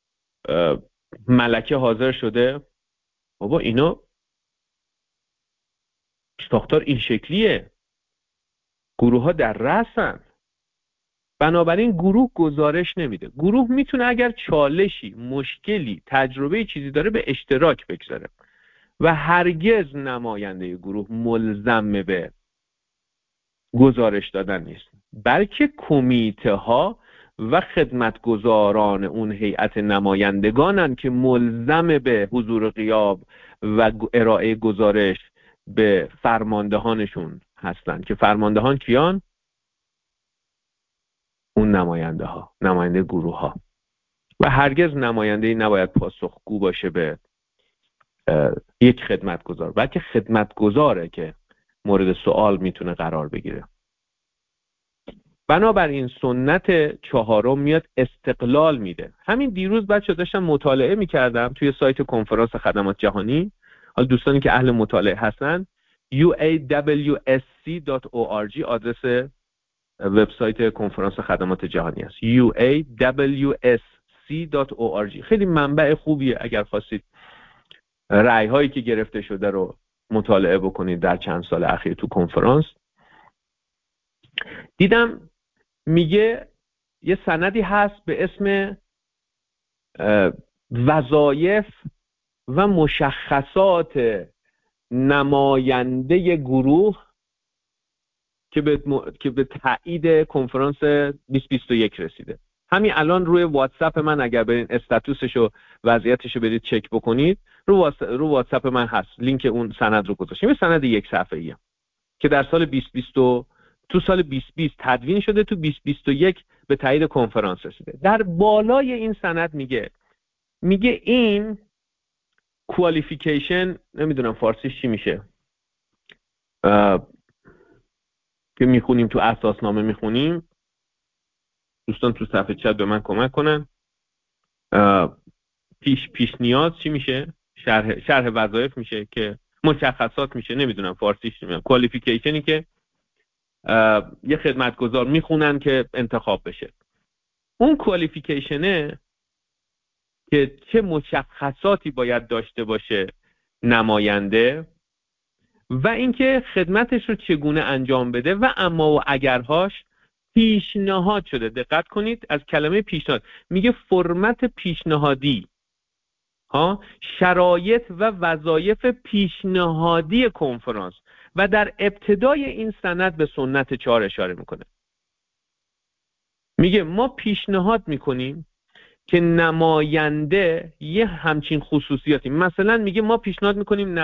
ملکه حاضر شده. بابا اینا ساختار این شکلیه، گروه ها در رأسن. بنابراین گروه گزارش نمیده. گروه میتونه اگر چالشی، مشکلی، تجربه چیزی داره به اشتراک بگذاره و هرگز نماینده گروه ملزم به گزارش دادن نیست، بلکه کمیته ها و خدمتگزاران اون هیئت نمایندگانن که ملزم به حضور غیاب و ارائه گزارش به فرماندهانشون هستن که فرماندهان کیان؟ اون نماینده ها، نماینده گروه ها. و هرگز نماینده‌ای نباید پاسخگو باشه به یک خدمتگزار، بلکه خدمتگزاره که مورد سوال میتونه قرار بگیره. بنابراین سنت چهارم میاد استقلال میده. همین دیروز بچه داشتم مطالعه میکردم توی سایت کنفرانس خدمات جهانی. حالا دوستانی که اهل مطالعه هستن uawsc.org آدرس وبسایت کنفرانس خدمات جهانی است. uawsc.org خیلی منبع خوبیه اگر خواستید رأی هایی که گرفته شده رو مطالعه بکنید در چند سال اخیر تو کنفرانس. دیدم میگه یه سندی هست به اسم وظایف و مشخصات نماینده گروه که به تایید کنفرانس 2021 رسیده. همین الان روی واتساپ من اگر برین استاتوسش و وضعیتش رو برید چک بکنید، رو واتساپ من هست، لینک اون سند رو گذاشتم. یه سند یک صفحه‌ایه که در سال 2020 تو سال 2020 تدوین شده، تو 2021 به تایید کنفرانس رسیده. در بالای این سند میگه این کوالیفیکیشن، نمیدونم فارسیش چی میشه، که میخونیم تو اساسنامه میخونیم، دوستان تو صفحه چت به من کمک کنن. پیش نیاز چی میشه؟ شرح وظایف میشه که مشخصات میشه، نمیدونم فارسیش چی میشه. کوالیفیکیشنی که یه خدمتگزار میخونن که انتخاب بشه. اون کوالیفیکیشنه که چه مشخصاتی باید داشته باشه نماینده و اینکه خدمتش رو چگونه انجام بده و اما و اگرهاش پیشنهاد شده. دقت کنید از کلمه پیشنهاد، میگه فرمت پیشنهادی، شرایط و وظایف پیشنهادی کنفرانس، و در ابتدای این سند به سنت 4 اشاره میکنه. میگه ما پیشنهاد میکنیم که نماینده یه همچین خصوصیاتی، مثلا میگه ما پیشنهاد میکنیم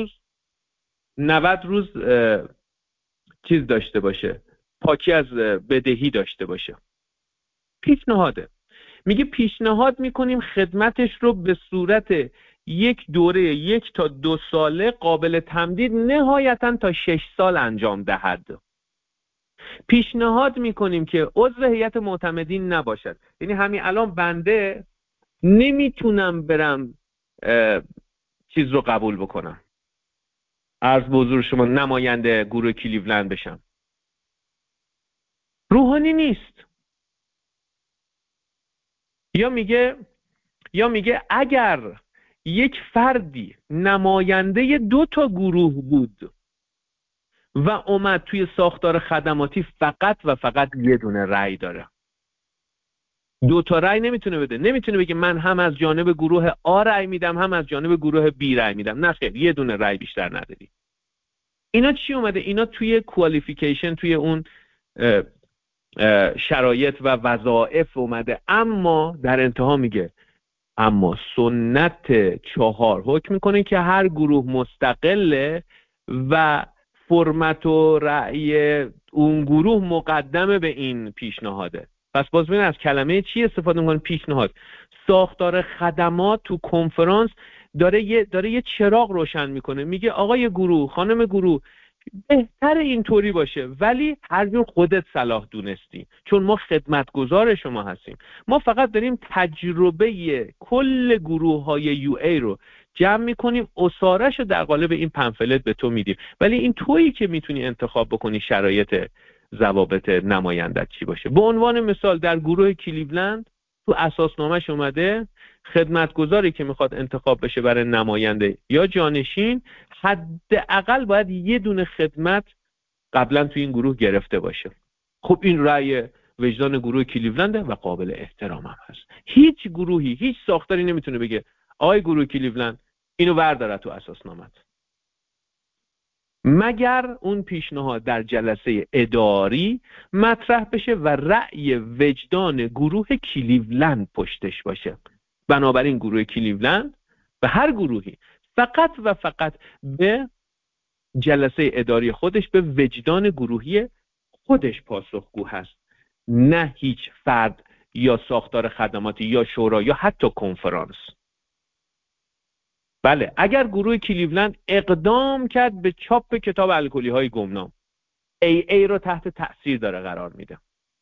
90 روز چیز داشته باشه، پاکی از بدهی داشته باشه. پیشنهاده. میگه پیشنهاد میکنیم خدمتش رو به صورت یک دوره 1 تا 2 ساله قابل تمدید نهایتاً تا 6 سال انجام دهد. پیشنهاد میکنیم که عضو هیئت معتمدین نباشد. یعنی همین الان بنده نمیتونم برم چیز رو قبول بکنم، عرض به حضور شما نماینده گروه کلیولند بشم. روحانی نیست. یا میگه اگر یک فردی نماینده 2 تا گروه بود و اومد توی ساختار خدماتی، فقط و فقط یه دونه رأی داره، 2 تا رأی نمیتونه بده. نمیتونه بگه من هم از جانب گروه آ رأی میدم هم از جانب گروه بی رأی میدم. نه خیر، یه دونه رأی بیشتر نداری. اینا چی اومده؟ اینا توی کوالیفیکیشن، توی اون شرایط و وظایف اومده. اما در انتها میگه اما سنت 4 حکم میکنه که هر گروه مستقله و فرمت و رأی اون گروه مقدمه به این پیشنهاده. پس باز ببین از کلمه چی استفاده میکنه؟ پیشنهاد. ساختار خدمات تو کنفرانس داره یه چراغ روشن میکنه، میگه آقای گروه، خانم گروه، بهتر اینطوری باشه، ولی هر جور خودت صلاح دونستی، چون ما خدمتگزار شما هستیم. ما فقط داریم تجربه کل گروه های یو ای رو جمع میکنیم، اسارش رو در قالب این پمفلت به تو میدیم، ولی این تویی که میتونی انتخاب بکنی شرایط ضوابط نمایندت چی باشه. به عنوان مثال در گروه کلیولند تو اساسنامه‌اش اومده خدمتگزاری که میخواد انتخاب بشه برای نماینده یا جانشین، حداقل باید یه دونه خدمت قبلا تو این گروه گرفته باشه. خب این رأی وجدان گروه کلیولنده و قابل احترام هم هست. هیچ گروهی، هیچ ساختاری نمیتونه بگه آقای گروه کلیولند اینو برداره تو اساسنامت، مگر اون پیشنهاد در جلسه اداری مطرح بشه و رأی وجدان گروه کلیولند پشتش باشه. بنابراین گروه کلیولند و هر گروهی فقط و فقط به جلسه اداری خودش، به وجدان گروهی خودش پاسخگو هست، نه هیچ فرد یا ساختار خدماتی یا شورا یا حتی کنفرانس. بله، اگر گروه کلیولند اقدام کرد به چاپ کتاب الکلی های گمنام، ای رو تحت تأثیر داره قرار میده.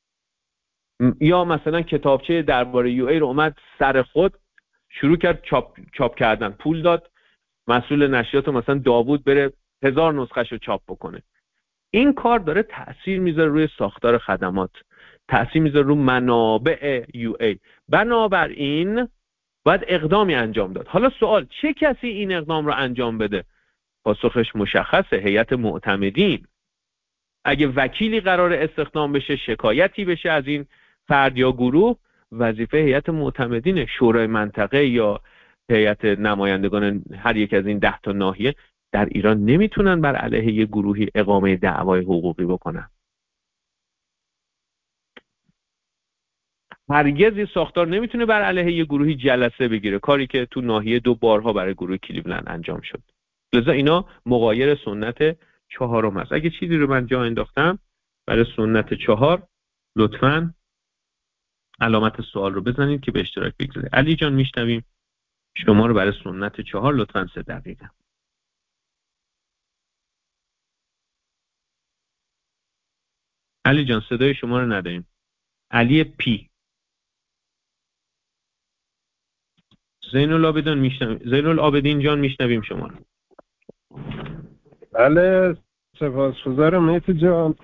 یا مثلا کتابچه درباره یو ای رو اومد سر خود شروع کرد چاپ کردن، پول داد مسئول نشریات مثلا داوود بره 1000 نسخه‌شو رو چاپ بکنه. این کار داره تأثیر میذاره روی ساختار خدمات، تأثیر میذاره رو منابع یو ای. بنابراین باید اقدامی انجام داد. حالا سوال، چه کسی این اقدام رو انجام بده؟ پاسخش مشخصه، هیئت معتمدین. اگه وکیلی قرار استخدام بشه، شکایتی بشه از این فرد یا گروه، وظیفه هیئت معتمدینه. شورای منطقه یا هیئت نمایندگان هر یک از این 10 تا ناحیه در ایران نمیتونن بر علیه یه گروهی اقامه دعوای حقوقی بکنن. هرگز یه ساختار نمیتونه بر علیه یه گروهی جلسه بگیره، کاری که تو ناحیه 2 بارها برای گروه کلیولند انجام شد. لذا اینا مغایر سنت 4 است. اگه چیزی رو من جا انداختم برای سنت 4، لطفاً علامت سوال رو بزنید که به اشتراک بگذارید. علی جان میشنویم شما رو برای سنت 4، لطفاً 3 دقیقه. علی جان صدای شما رو نداریم. علی پی. زین العابدین جان میشنویم شما رو. بله، سپاسگزارم مهدی جان.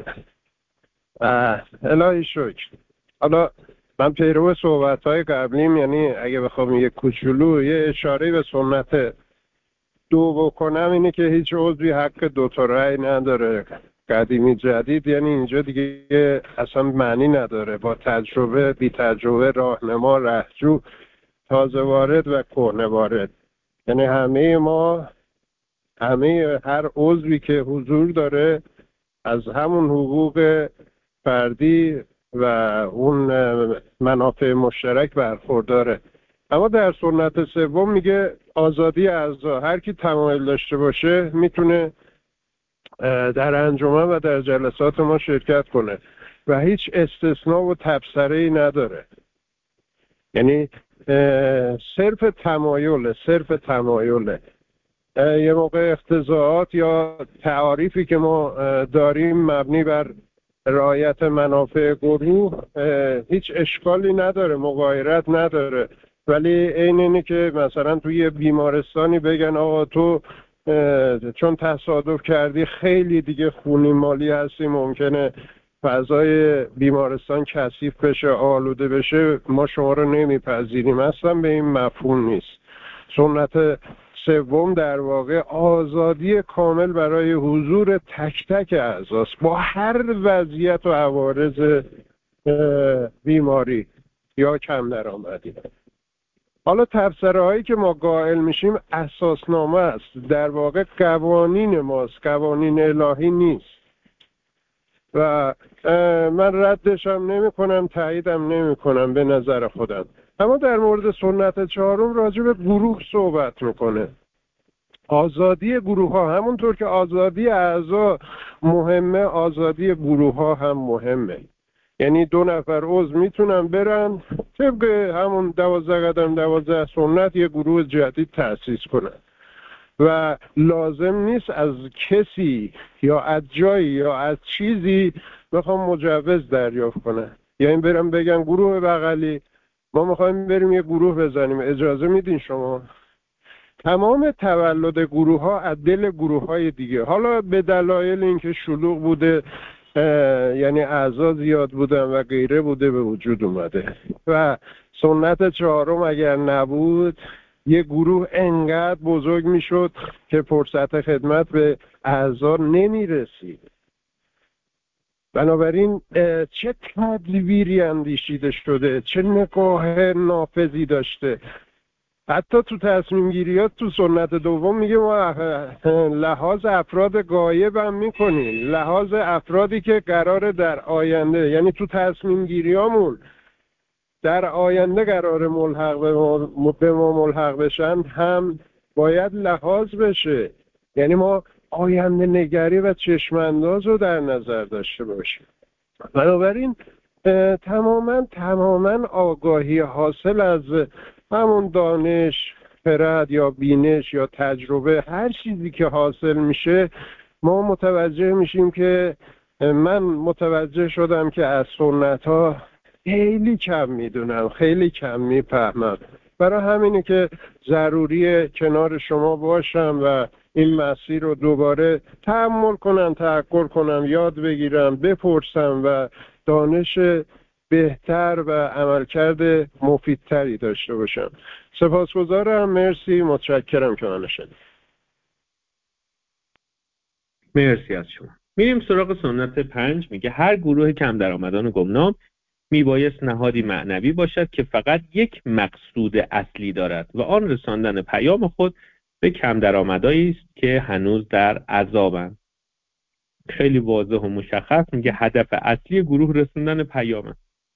الهی شکر. حالا من پیرو صحبت‌های قبلیم، یعنی اگه بخوام یه کوچولو یه اشاره به سنت 2 بکنم، اینه که هیچ عضوی حق 2 تا رأی نداره. قدیمی جدید یعنی اینجا دیگه اصلا معنی نداره. با تجربه، بی تجربه، راهنما، رهجو، تازه وارد و کهنه وارد، یعنی هر عضوی که حضور داره از همون حقوق فردی و اون منافع مشترک برخورداره. اما در سنت 3 میگه آزادی اعضا، هر کی تمایل داشته باشه میتونه در انجمن و در جلسات ما شرکت کنه و هیچ استثناء و تبصره‌ای نداره. یعنی صرف تمایله. یه موقع اختزاعات یا تعاریفی که ما داریم مبنی بر رعایت منافع گروه هیچ اشکالی نداره، مغایرت نداره. ولی عین اینه که مثلا توی بیمارستانی بگن آقا تو چون تصادف کردی خیلی دیگه خونی مالی هستی، ممکنه فضای بیمارستان کثیف بشه، آلوده بشه، ما شما رو نمیپذیریم. اصلا به این مفهوم نیست. سنت 3 در واقع آزادی کامل برای حضور تک تک اعضاست با هر وضعیت و عوارض بیماری یا کم درآمدی. حالا تبصره هایی که ما قائل میشیم اساسنامه است، در واقع قوانین ماست، قوانین الهی نیست و من ردشم نمی کنم، تاییدم نمی کنم به نظر خودم. اما در مورد سنت 4 راجع به گروه صحبت میکنه. آزادی گروه ها، همونطور که آزادی اعضا مهمه، آزادی گروه ها هم مهمه. یعنی 2 نفر عضو میتونن برن طبق همون 12 قدم 12 سنت یه گروه جدید تأسیس کنن و لازم نیست از کسی یا از جایی یا از چیزی بخوام مجوز دریافت کنن. یعنی برم بگن گروه بغلی ما میخوایم بریم یه گروه بزنیم، اجازه میدین شما؟ تمام تولد گروه ها از دل گروه های دیگه، حالا به دلایل اینکه شلوغ بوده، یعنی اعضا زیاد بودن و غیره بوده، به وجود اومده. و سنت 4 اگر نبود یه گروه انقدر بزرگ میشد که فرصت خدمت به اعضا نمیرسید. بنابراین چه تدبیری اندیشیده شده، چه نگاه نافذی داشته. حتی تو تصمیم گیریات تو سنت 2 میگه ما لحاظ افراد غایب هم میکنیم، لحاظ افرادی که قراره در آینده، یعنی تو تصمیم گیریامون در آینده قراره به ما ملحق بشن هم باید لحاظ بشه. یعنی ما آینده نگری و چشمانداز رو در نظر داشته باشیم. بنابراین تماما آگاهی حاصل از همون دانش، خرد یا بینش یا تجربه، هر چیزی که حاصل میشه، ما متوجه میشیم که من متوجه شدم که از سنت ها خیلی کم میدونم، خیلی کم میفهمم. برای همینه که ضروریه کنار شما باشم و این مسیر رو دوباره تحمل کنم، تحقل کنم، یاد بگیرم، بپرسم و دانش بهتر و عملکرد مفیدتری داشته باشم. سپاسگزارم، مرسی، متشکرم که منو شنید. مرسی از شما. میریم سراغ سنت 5. میگه هر گروه کم درآمدان گمنام میبایست نهادی معنوی باشد که فقط یک مقصود اصلی دارد و آن رساندن پیام خود به کم درآمدایی است که هنوز در عذابند. خیلی واضح و مشخص میگه هدف اصلی گروه رسوندن پیامه.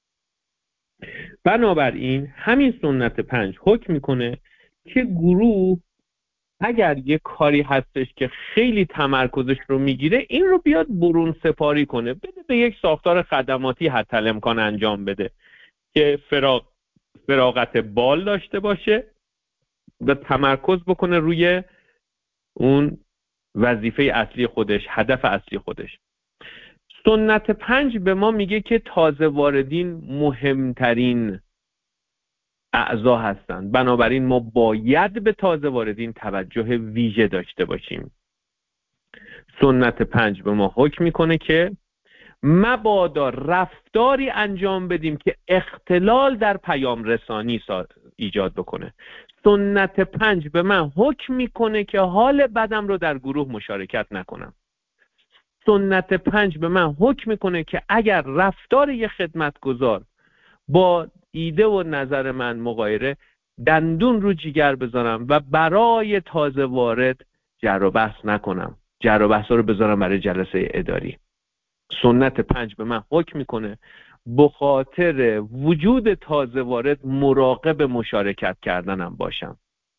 بنابراین همین سنت 5 حکم میکنه که گروه اگر یه کاری هستش که خیلی تمرکزش رو میگیره، این رو بیاد برون سپاری کنه، بده به یک ساختار خدماتی حتی الامکان انجام بده که فراغت بال داشته باشه و تمرکز بکنه روی اون وظیفه اصلی خودش، هدف اصلی خودش. سنت 5 به ما میگه که تازه واردین مهمترین اعضا هستند، بنابراین ما باید به تازه واردین توجه ویژه داشته باشیم. سنت 5 به ما حکم میکنه که مبادا رفتاری انجام بدیم که اختلال در پیام رسانی ایجاد بکنه. سنت 5 به من حکم میکنه که حال بدم رو در گروه مشارکت نکنم. سنت 5 به من حکم میکنه که اگر رفتار یک خدمتگزار با ایده و نظر من مغایره، دندون رو جیگر بذارم و برای تازه وارد جر و بحث نکنم. جر و بحث رو بذارم برای جلسه اداری. سنت 5 به من حکم میکنه به خاطر وجود تازه وارد مراقب مشارکت کردنم باشم.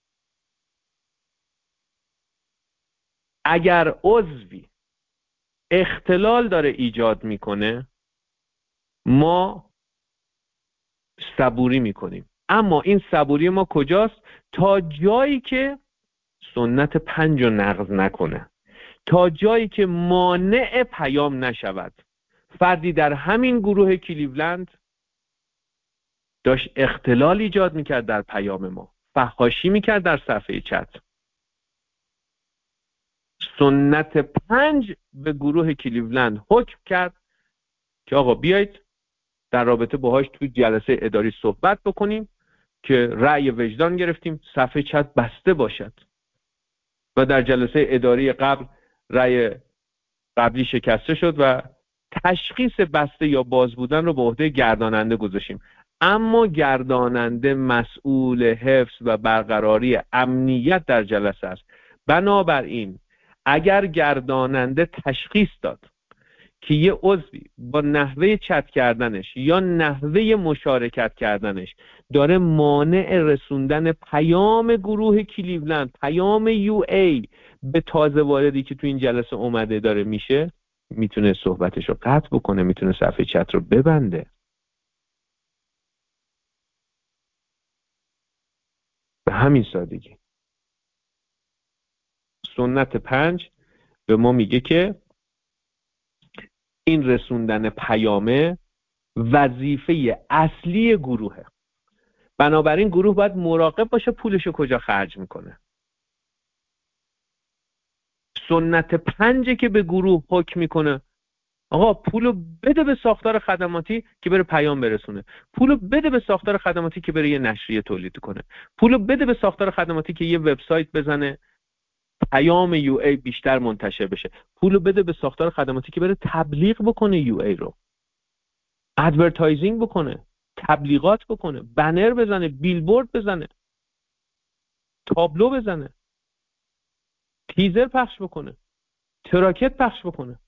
اگر عضوی اختلال داره ایجاد میکنه، ما صبوری میکنیم، اما این صبوری ما کجاست؟ تا جایی که سنت 5 رو نقض نکنه، تا جایی که مانع پیام نشود. فردی در همین گروه کلیولند داشت اختلال ایجاد میکرد در پیام ما، فحاشی میکرد در صفحه چت. سنت 5 به گروه کلیولند حکم کرد که آقا بیایید در رابطه باهاش تو جلسه اداری صحبت بکنیم که رأی وجدان گرفتیم، صفحه چت بسته باشد. و در جلسه اداری قبل رأی قبلی شکسته شد و تشخیص بسته یا باز بودن رو به عهده گرداننده گذاشتیم. اما گرداننده مسئول حفظ و برقراری امنیت در جلسه است. بنابراین اگر گرداننده تشخیص داد که یه عضوی با نحوه چت کردنش یا نحوه مشارکت کردنش داره مانع رسوندن پیام گروه کلیولند، پیام یو ای به تازه واردی که تو این جلسه اومده داره میشه، میتونه صحبتش رو قطع بکنه، میتونه صفحه چت رو ببنده. به همین سادگی. سنت 5 به ما میگه که این رسوندن پیامه وظیفه اصلی گروهه. بنابراین گروه باید مراقب باشه پولشو کجا خرج میکنه. سنت 5 که به گروه حکم میکنه آقا پولو بده به ساختار خدماتی که بره پیام برسونه، پولو بده به ساختار خدماتی که بره یه نشریه تولید کنه، پولو بده به ساختار خدماتی که یه وبسایت بزنه پیام یو ای بیشتر منتشر بشه، پولو بده به ساختار خدماتی که بره تبلیغ بکنه یو ای رو، ادورتایزینگ بکنه، تبلیغات بکنه، بنر بزنه، بیلبورد بزنه، تابلو بزنه، تیزر پخش بکنه، تراکت پخش بکنه.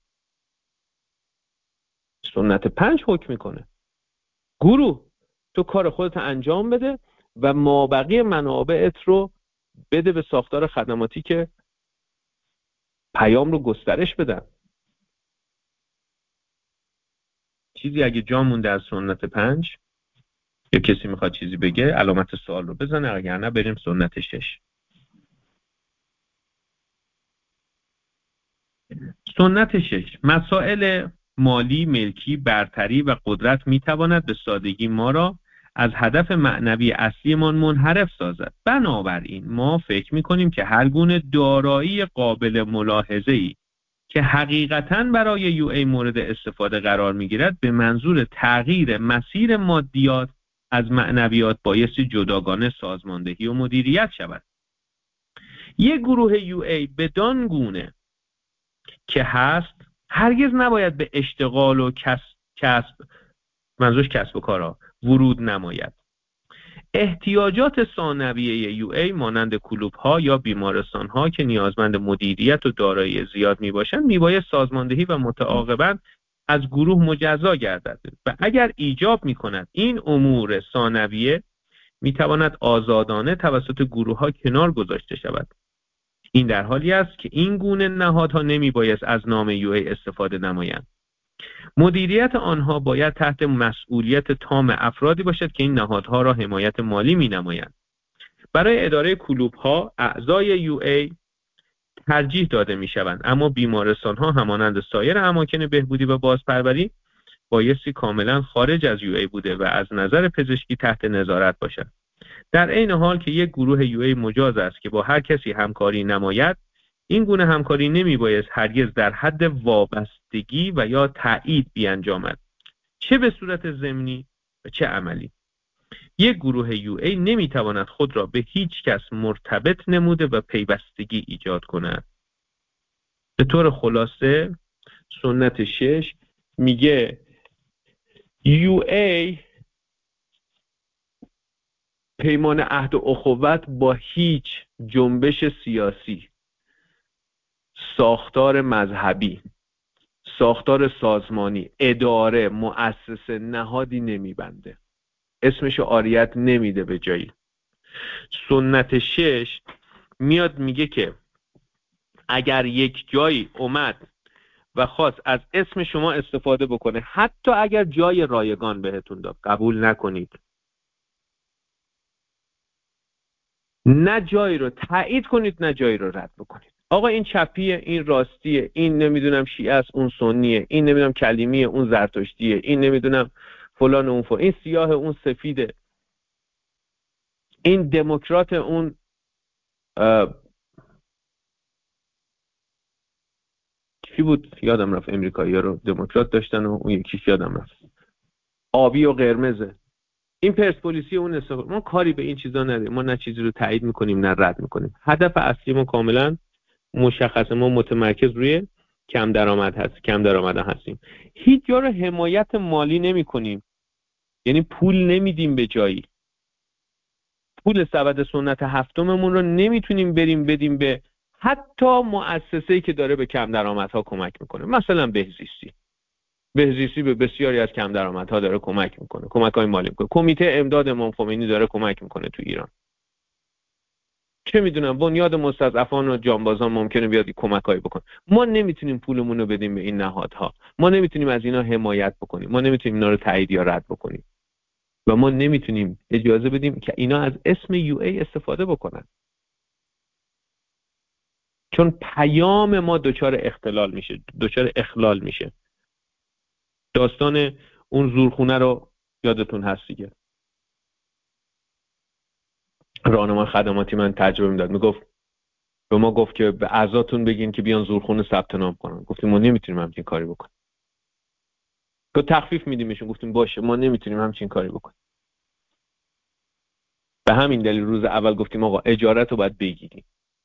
سنت 5 حکم میکنه گروه تو کار خودت انجام بده و مابقی منابعت رو بده به ساختار خدماتی که پیام رو گسترش بدن. چیزی اگه جا مونده از سنت 5 یا کسی میخواد چیزی بگه علامت سوال رو بزنه، اگر نه بریم سنت 6. سنت 6 مسائل مالی، ملکی، برتری و قدرت میتواند به سادگی ما را از هدف معنوی اصلیمان منحرف سازد. بنابراین ما فکر میکنیم که هر گونه دارایی قابل ملاحظه‌ای که حقیقتاً برای یو ای مورد استفاده قرار میگیرد به منظور تغییر مسیر مادیات از معنویات بایستی جداگانه سازماندهی و مدیریت شود. یک گروه یو ای بدان گونه که هست هرگز نباید به اشتغال و کسب منظورش کسب و کارها ورود نماید. احتیاجات ثانویه یو ای مانند کلوب ها یا بیمارستان ها که نیازمند مدیریت و دارایی زیاد می باشند میباید سازماندهی و متعاقباً از گروه مجزا گردد و اگر ایجاب می کند این امور ثانویه می تواند آزادانه توسط گروه ها کنار گذاشته شود. این در حالی است که این گونه نهادها نمی باید از نام یو ای استفاده نمایند. مدیریت آنها باید تحت مسئولیت تام افرادی باشد که این نهادها را حمایت مالی می‌نمایند. برای اداره کلوب‌ها اعضای یو ای ترجیح داده می‌شوند، اما بیمارستان‌ها همانند سایر اماکن بهبودی و بازپروری بایستی کاملا خارج از یو ای بوده و از نظر پزشکی تحت نظارت باشد. در عین حال که یک گروه یو ای مجاز است که با هر کسی همکاری نماید، این گونه همکاری نمی‌باید هرگز در حد وابستگی و یا تایید بیانجامد، چه به صورت ضمنی و چه عملی. یک گروه یو ای نمی‌تواند خود را به هیچ کس مرتبط نموده و پیوستگی ایجاد کند. به طور خلاصه سنت 6 میگه یو ای پیمان عهد و اخوت با هیچ جنبش سیاسی، ساختار مذهبی، ساختار سازمانی، اداره، مؤسسه، نهادی نمیبنده، اسمشو عاریت نمیده به جایی. سنت 6 میاد میگه که اگر یک جایی اومد و خواست از اسم شما استفاده بکنه، حتی اگر جای رایگان بهتون داد، قبول نکنید. نه جایی رو تایید کنید نه جایی رو رد بکنید. آقا این چپیه، این راستیه، این نمیدونم شیعه است، اون سنیه، این نمیدونم کلیمیه، اون زرتشتیه، این نمیدونم فلان اون فلان، این سیاه اون سفیده، این دموکرات اون کی بود یادم رفت، امریکایی‌ها رو دموکرات داشتن و اون یکیش یادم رفت، آبی و قرمزه، این پرسپولیسی اون استفاده. ما کاری به این چیزا نداریم، ما نه چیزی رو تایید میکنیم نه رد میکنیم. هدف اصلی ما کاملا مشخصه، ما متمرکز روی کم درآمد هستیم. هیچ جا رو حمایت مالی نمیکنیم، یعنی پول نمیدیم به جایی. پول سبد سنت هفتممون رو نمیتونیم بدیم به حتی مؤسسه‌ای که داره به کم درآمدها کمک میکنه، مثلا بهزیستی به بسیاری از کم درآمدها داره کمک میکنه، کمک‌های مالی میکنه. کمیته امداد امام خمینی داره کمک میکنه تو ایران. چه میدونم بنیاد مستضعفان و جانبازان ممکنه بیاد کمک‌هایی بکنه. ما نمیتونیم پولمون رو بدیم به این نهادها، ما نمیتونیم از اینا حمایت بکنیم، ما نمیتونیم اینا رو تایید یا رد بکنیم و ما نمیتونیم اجازه بدیم که اینا از اسم یو ای استفاده بکنن، چون پیام ما دچار اخلال میشه. داستان اون زورخونه رو یادتون هست دیگه، راهنمای خدماتی من تجربه میداد، به ما گفت که به اعضاتون بگین که بیان زورخونه ثبت نام کنن. گفتیم ما نمیتونیم همچین کاری بکنیم. که تخفیف میدیمشون، گفتیم باشه ما نمیتونیم همچین کاری بکنیم. به همین دلیل روز اول گفتیم آقا اجارت رو باید بگیریم.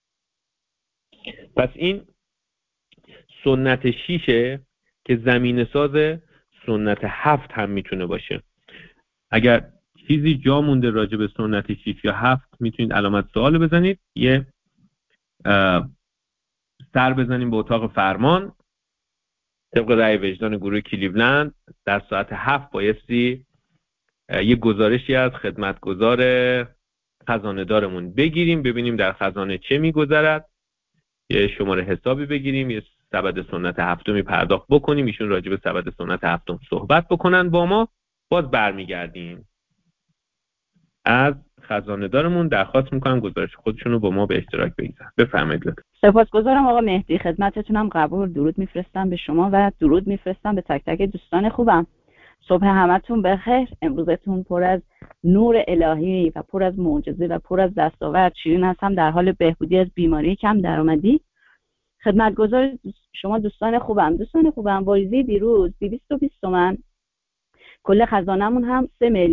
پس این سنت 6 که زمینه ساز سنت 7 هم میتونه باشه. اگر چیزی جا مونده راجع به سنت 6 یا 7 میتونید علامت سوال بزنید، یه سر بزنیم به اتاق فرمان. طبق رأی وجدان گروه کلیولند در ساعت 7 بایستی یه گزارشی از خدمتگزار خزانه دارمون بگیریم، ببینیم در خزانه چه میگذرد، یه شماره حسابی بگیریم، یه سبد سنت هفتمی پرداخت بکنیم، ایشون راجع به سبد سنت هفتم صحبت بکنن با ما، باز برمیگردیم. از خزانه دارمون درخواست میکنم گزارش خودشون رو با ما به اشتراک بگذارن. بفرمایید. سپاسگزارم آقا مهدی، خدمتتونم قبول. درود میفرستم به شما و درود میفرستم به تک تک دوستان خوبم. صبح همتون بخیر، امروزتون پر از نور الهی و پر از معجزه و پر از دستاورد. شیرین هستم در حال بهبودی از بیماری کم درآمدی. خدمتگزار شما دوستان خوبم. واریزی دیروز 220 تومن، کل خزانمون هم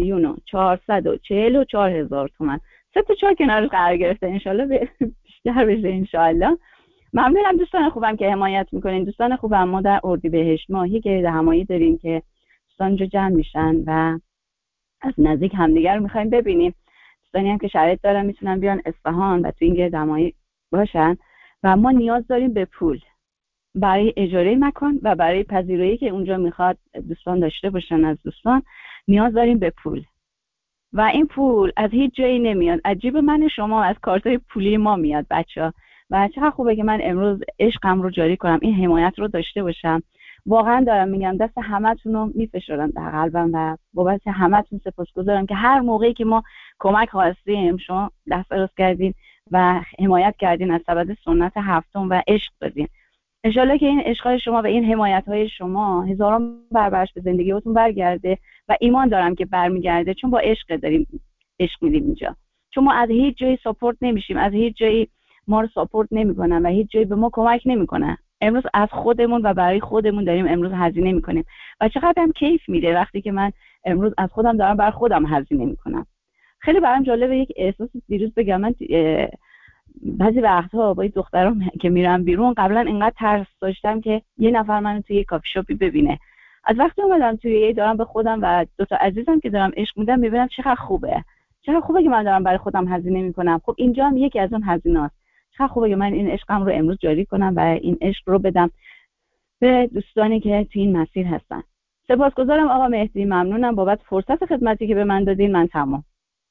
3,444,000 تومن. 3 تا 4 کنارش قرار گرفته، انشالله بیشتر بشه انشالله. ممنونم دوستان خوبم که حمایت میکنین. دوستان خوبم، ما در اردیبهشت ماهی گرد همایی داریم که دوستان اینجا جمع میشن و از نزدیک همدیگر رو میخوایم ببینیم. دوستانی هم که شرایط دارن میتونن بیان اصفهان و تو این گرد همایی باشن و ما نیاز داریم به پول برای اجاره مکان و برای پذیرایی که اونجا میخواد دوستان داشته باشن. از دوستان نیاز داریم به پول و این پول از هیچ جایی نمیاد، از جیب من شما، از کارتای پولی ما میاد بچه‌ها. و چقدر خوبه که من امروز عشقم رو جاری کنم، این حمایت رو داشته باشم. واقعا دارم میگم دست همتون رو میفشارم در قلبم و بابت همتون سپاسگزارم که هر موقعی که ما کمک خواستیم شما دست دراز کردین و حمایت کردین از سبد سنت هفتم و عشق دادین. انشالله که این عشقای شما و این حمایت‌های شما هزاران برابرش به زندگیتون برگرده و ایمان دارم که برمیگرده، چون با عشق داریم عشق میدیم اینجا. چون ما از هیچ جایی ساپورت نمیشیم، از هیچ جایی ما رو ساپورت نمیکنن و هیچ جایی به ما کمک نمیکنن. امروز از خودمون و برای خودمون داریم امروز هزینه میکنیم و چقدر هم کیف میده وقتی که من امروز از خودم دارم برای خودم هزینه میکنم. خیلی برام جالبه یک احساس دیروز بگم. من بعضی وقتها با دخترام که میرم بیرون قبلا اینقدر ترس داشتم که یه نفر منو توی یه کافی شاپی ببینه. از وقتی اومدم توی یه دارم به خودم و دو تا عزیزم که دارم عشق میدم میبینم چقدر خوبه که من دارم برای خودم هزینه میکنم. خب اینجا هم یکی از اون هزینه‌هاست. چقدر خوبه که من این عشقم رو امروز جاری کنم و این عشق رو بدم به دوستانی که توی این مسیر هستن. سپاسگزارم آقا مهدی، ممنونم بابت فرصت خدمتی که به من دادین. من تمام.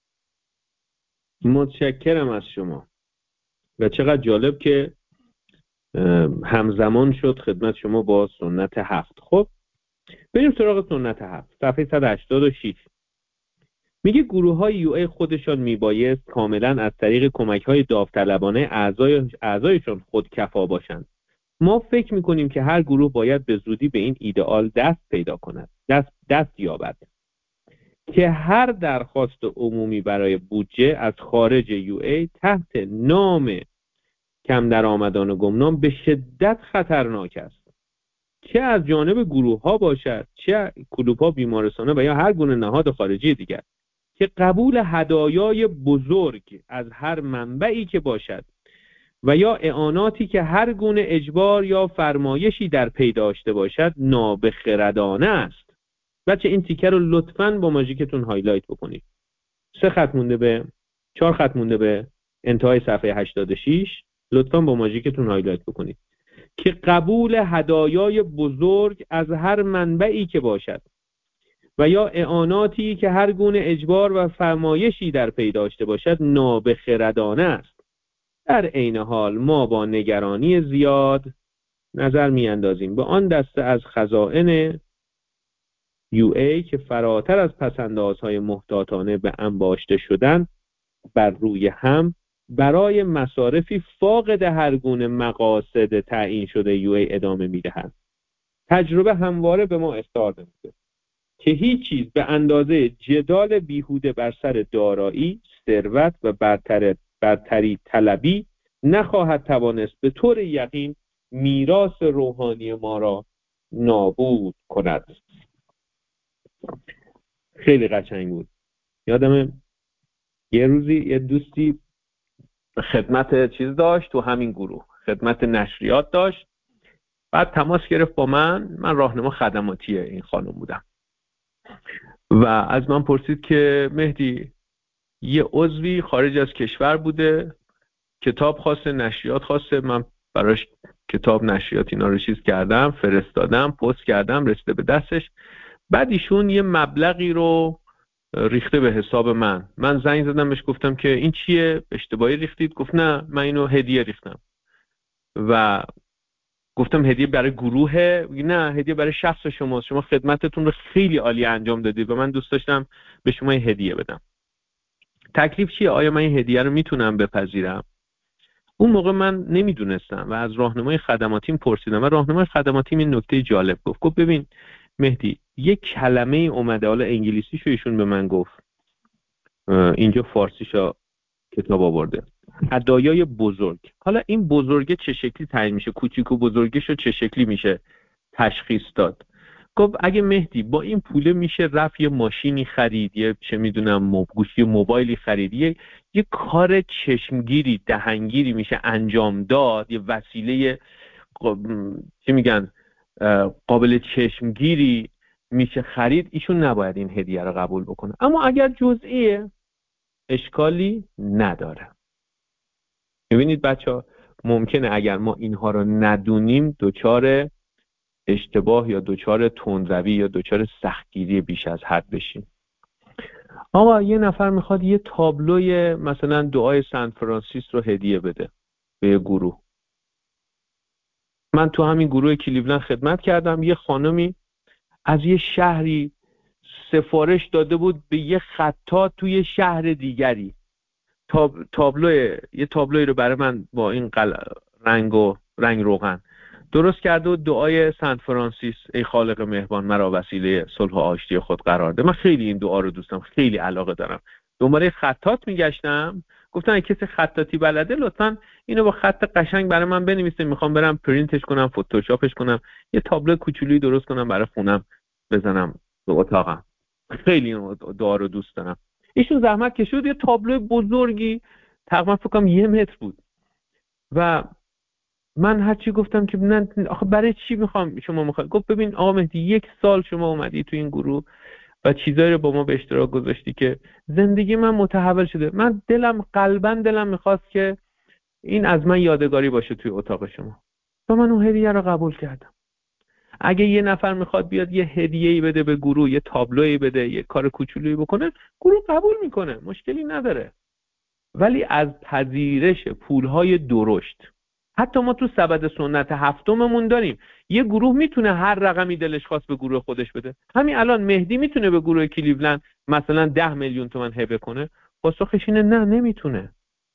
متشکرم از شما و چقدر جالب که همزمان شد خدمت شما با سنت 7. خب بریم سراغ سنت 7 صفحه 186. میگه گروه های یو ای خودشان میبایست کاملا از طریق کمک های داوطلبانه اعضایشان خودکفا باشند. ما فکر میکنیم که هر گروه باید به زودی به این ایدئال دست پیدا کند، دست یابد که هر درخواست عمومی برای بودجه از خارج یو ای تحت نام کم درآمدان و گمنام به شدت خطرناک است، چه از جانب گروه ها باشد، چه کلوپ ها، بیمارستانه و یا هر گونه نهاد خارجی دیگر، که قبول هدایای بزرگ از هر منبعی که باشد و یا اعاناتی که هر گونه اجبار یا فرمایشی در پی داشته باشد نابخردانه است. بچه این تیکه رو لطفاً با ماژیکتون هایلایت بکنید. 4 خط مونده به انتهای صفحه 86. لطفاً با ماژیکتون هایلایت بکنید که قبول هدایای بزرگ از هر منبعی که باشد و یا اعاناتی که هر گونه اجبار و فرمایشی در پی داشته باشد نابخردانه است. در عین حال ما با نگرانی زیاد نظر می‌اندازیم به آن دسته از خزائن یو ای که فراتر از پس‌اندازهای محتاطانه به انباشته شدن بر روی هم برای مصارفی فاقد هر گونه مقاصد تعیین شده یو ای ادامه می‌دهند. تجربه همواره به ما اخطار نمیده که هیچ چیز به اندازه جدال بیهوده بر سر دارایی، ثروت و برتری طلبی نخواهد توانست به طور یقین میراث روحانی ما را نابود کند. خیلی قشنگ بود. یادم یه روزی یه دوستی خدمت چیز داشت تو همین گروه، خدمت نشریات داشت. بعد تماس گرفت با من راهنما خدماتی این خانم بودم و از من پرسید که مهدی یه عضوی خارج از کشور بوده، کتاب خواسته، نشریات خواسته، من براش کتاب، نشریات اینا رو چیز کردم، فرستادم، پست کردم، رسیده به دستش. بعد ایشون یه مبلغی رو ریخته به حساب من زنگ زدم بهش گفتم که این چیه، اشتباهی ریختید؟ گفت نه من اینو هدیه ریختم. و گفتم هدیه برای گروهه؟ نه، هدیه برای شخص شماست، شما خدمتتون رو خیلی عالی انجام دادید و من دوست داشتم به شما هدیه بدم. تکلیف چیه؟ آیا من این هدیه رو میتونم بپذیرم؟ اون موقع من نمیدونستم و از راهنمای خدماتیم پرسیدم و راهنمای خدماتیم این نکته جالب گفت ببین مهدی یک کلمه اومده، حالا انگلیسیشو ایشون به من گفت، اینجا فارسیشو کتاب آورده، هدایای بزرگ. حالا این بزرگه چه شکلی تعیین میشه، کوچیک و بزرگشو چه شکلی میشه تشخیص داد؟ گفت اگه مهدی با این پوله میشه رفت یه ماشینی خرید، یه چه میدونم گوشی موبایلی خرید، یه کار چشمگیری دهنگیری میشه انجام داد، یه وسیله چی میگن قابل چشمگیری میشه خرید، ایشون نباید این هدیه رو قبول بکنه. اما اگر جزئیه اشکالی نداره. ببینید بچه‌ها، ممکنه اگر ما اینها رو ندونیم دچار اشتباه یا دچار تندروی یا دچار سختگیری بیش از حد بشیم. آقا یه نفر میخواد یه تابلوی مثلا دعای سن فرانسیس رو هدیه بده به یه گروه. من تو همین گروه کلیولند خدمت کردم، یه خانمی از یه شهری سفارش داده بود به یه خطاط توی شهر دیگری یه تابلوی رو برای من با این رنگ روغن درست کرده و دعای سنت فرانسیس ای خالق مهربان مرا وسیله صلح و آشتی خود قرار ده. من خیلی این دعا رو دوستم، خیلی علاقه دارم. دنبال خطاط میگشتم، گفتن اگه کسی خطاطی بلده لطفاً اینو با خط قشنگ برای من بنویسه، میخوام برم پرینتش کنم، فتوشاپش کنم، یه تابلو کوچولویی درست کنم برای خونم بزنم تو اتاقم. خیلی این دعا رو دوست دارم. ایشون زحمت کشید، یه تابلو بزرگی تقریبا فکر کنم 1 متر بود و من هرچی گفتم که نه آخه برای چی شما میخواید؟ گفت ببین آقا مهدی 1 سال شما اومدی تو این گروه و چیزایی رو با ما به اشتراک گذاشتی که زندگی من متحول شده. من قلباً دلم میخواست که این از من یادگاری باشه توی اتاق شما و من اون هدیه رو قبول کردم. اگه یه نفر میخواد بیاد یه هدیه‌ای بده به گروه، یه تابلویی بده، یه کار کوچولویی بکنه، گروه قبول میکنه، مشکلی نداره. ولی از پذیرش پولهای درشت، حتی ما تو سبد سنت هفتممون داریم یه گروه میتونه هر رقمی دلش خواست به گروه خودش بده. همین الان مهدی میتونه به گروه کلیولند مثلا 10 میلیون تومان هبه کنه؟ پاسخش اینه نه، نمیتونه.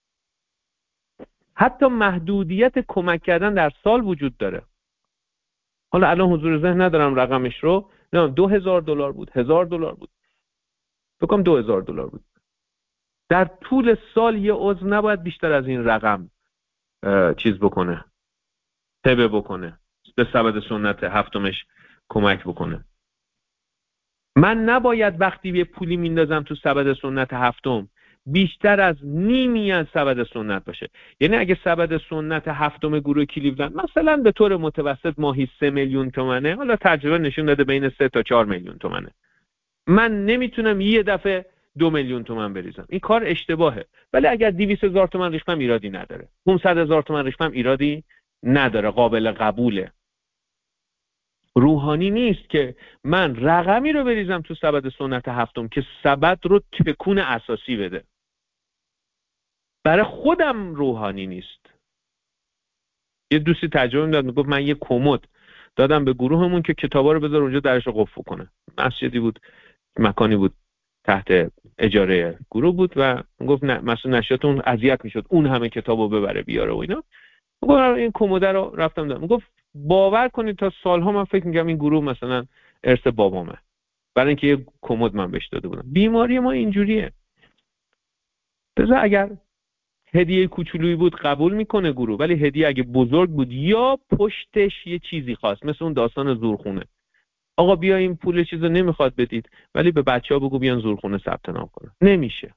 حتی محدودیت کمک کردن در سال وجود داره. حالا الان حضور ذهن ندارم رقمش رو، نه $2000 بود، $1000 بود، فکر کنم $2000 بود. در طول سال یه عضو نباید بیشتر از این رقم چیز بکنه، هبه بکنه، به سبد سنت هفتمش کمک بکنه. من نباید وقتی یه پولی میندازم تو سبد سنت هفتم بیشتر از نیمی از سبد سنت باشه. یعنی اگه سبد سنت هفتم گروه کلیولند مثلا به طور متوسط ماهی 3 میلیون تومنه، حالا تجربه نشون داده بین 3 تا 4 میلیون تومنه، من نمیتونم یه دفعه 2 میلیون تومان بریزم، این کار اشتباهه. ولی اگر 200,000 تومان ریختم ایرادی نداره، 500,000 تومان ریختم ایرادی نداره، قابل قبوله. روحانی نیست که من رقمی رو بریزم تو سبد سنت هفتم که سبد رو تکون اساسی بده. برای خودم روحانی نیست. یه دوستی تجربه میداد، میگفت من یه کمد دادم به گروهمون که کتابا رو بذار اونجا درش رو قفل کنه. مسجدی بود، مکانی بود تحت اجاره گروه بود و گفت نه مسئول نشریات اون اذیت میشد اون همه کتابو ببره بیاره و اینا. گفت این کمد رو رفتم دادم. گفت باور کنید تا سالها من فکر می‌کردم این گروه مثلا ارث بابامه، برای اینکه یه کمد من بهش داده بودم. بیماری ما اینجوریه. بذار اگر هدیه کوچولویی بود قبول میکنه گروه، ولی هدیه اگه بزرگ بود یا پشتش یه چیزی خواست، مثل اون داستان زورخونه، آقا بیا این پول چیزو نمیخواد بدید ولی به بچه‌ها بگو بیان زورخونه ثبت نام کنن، نمیشه.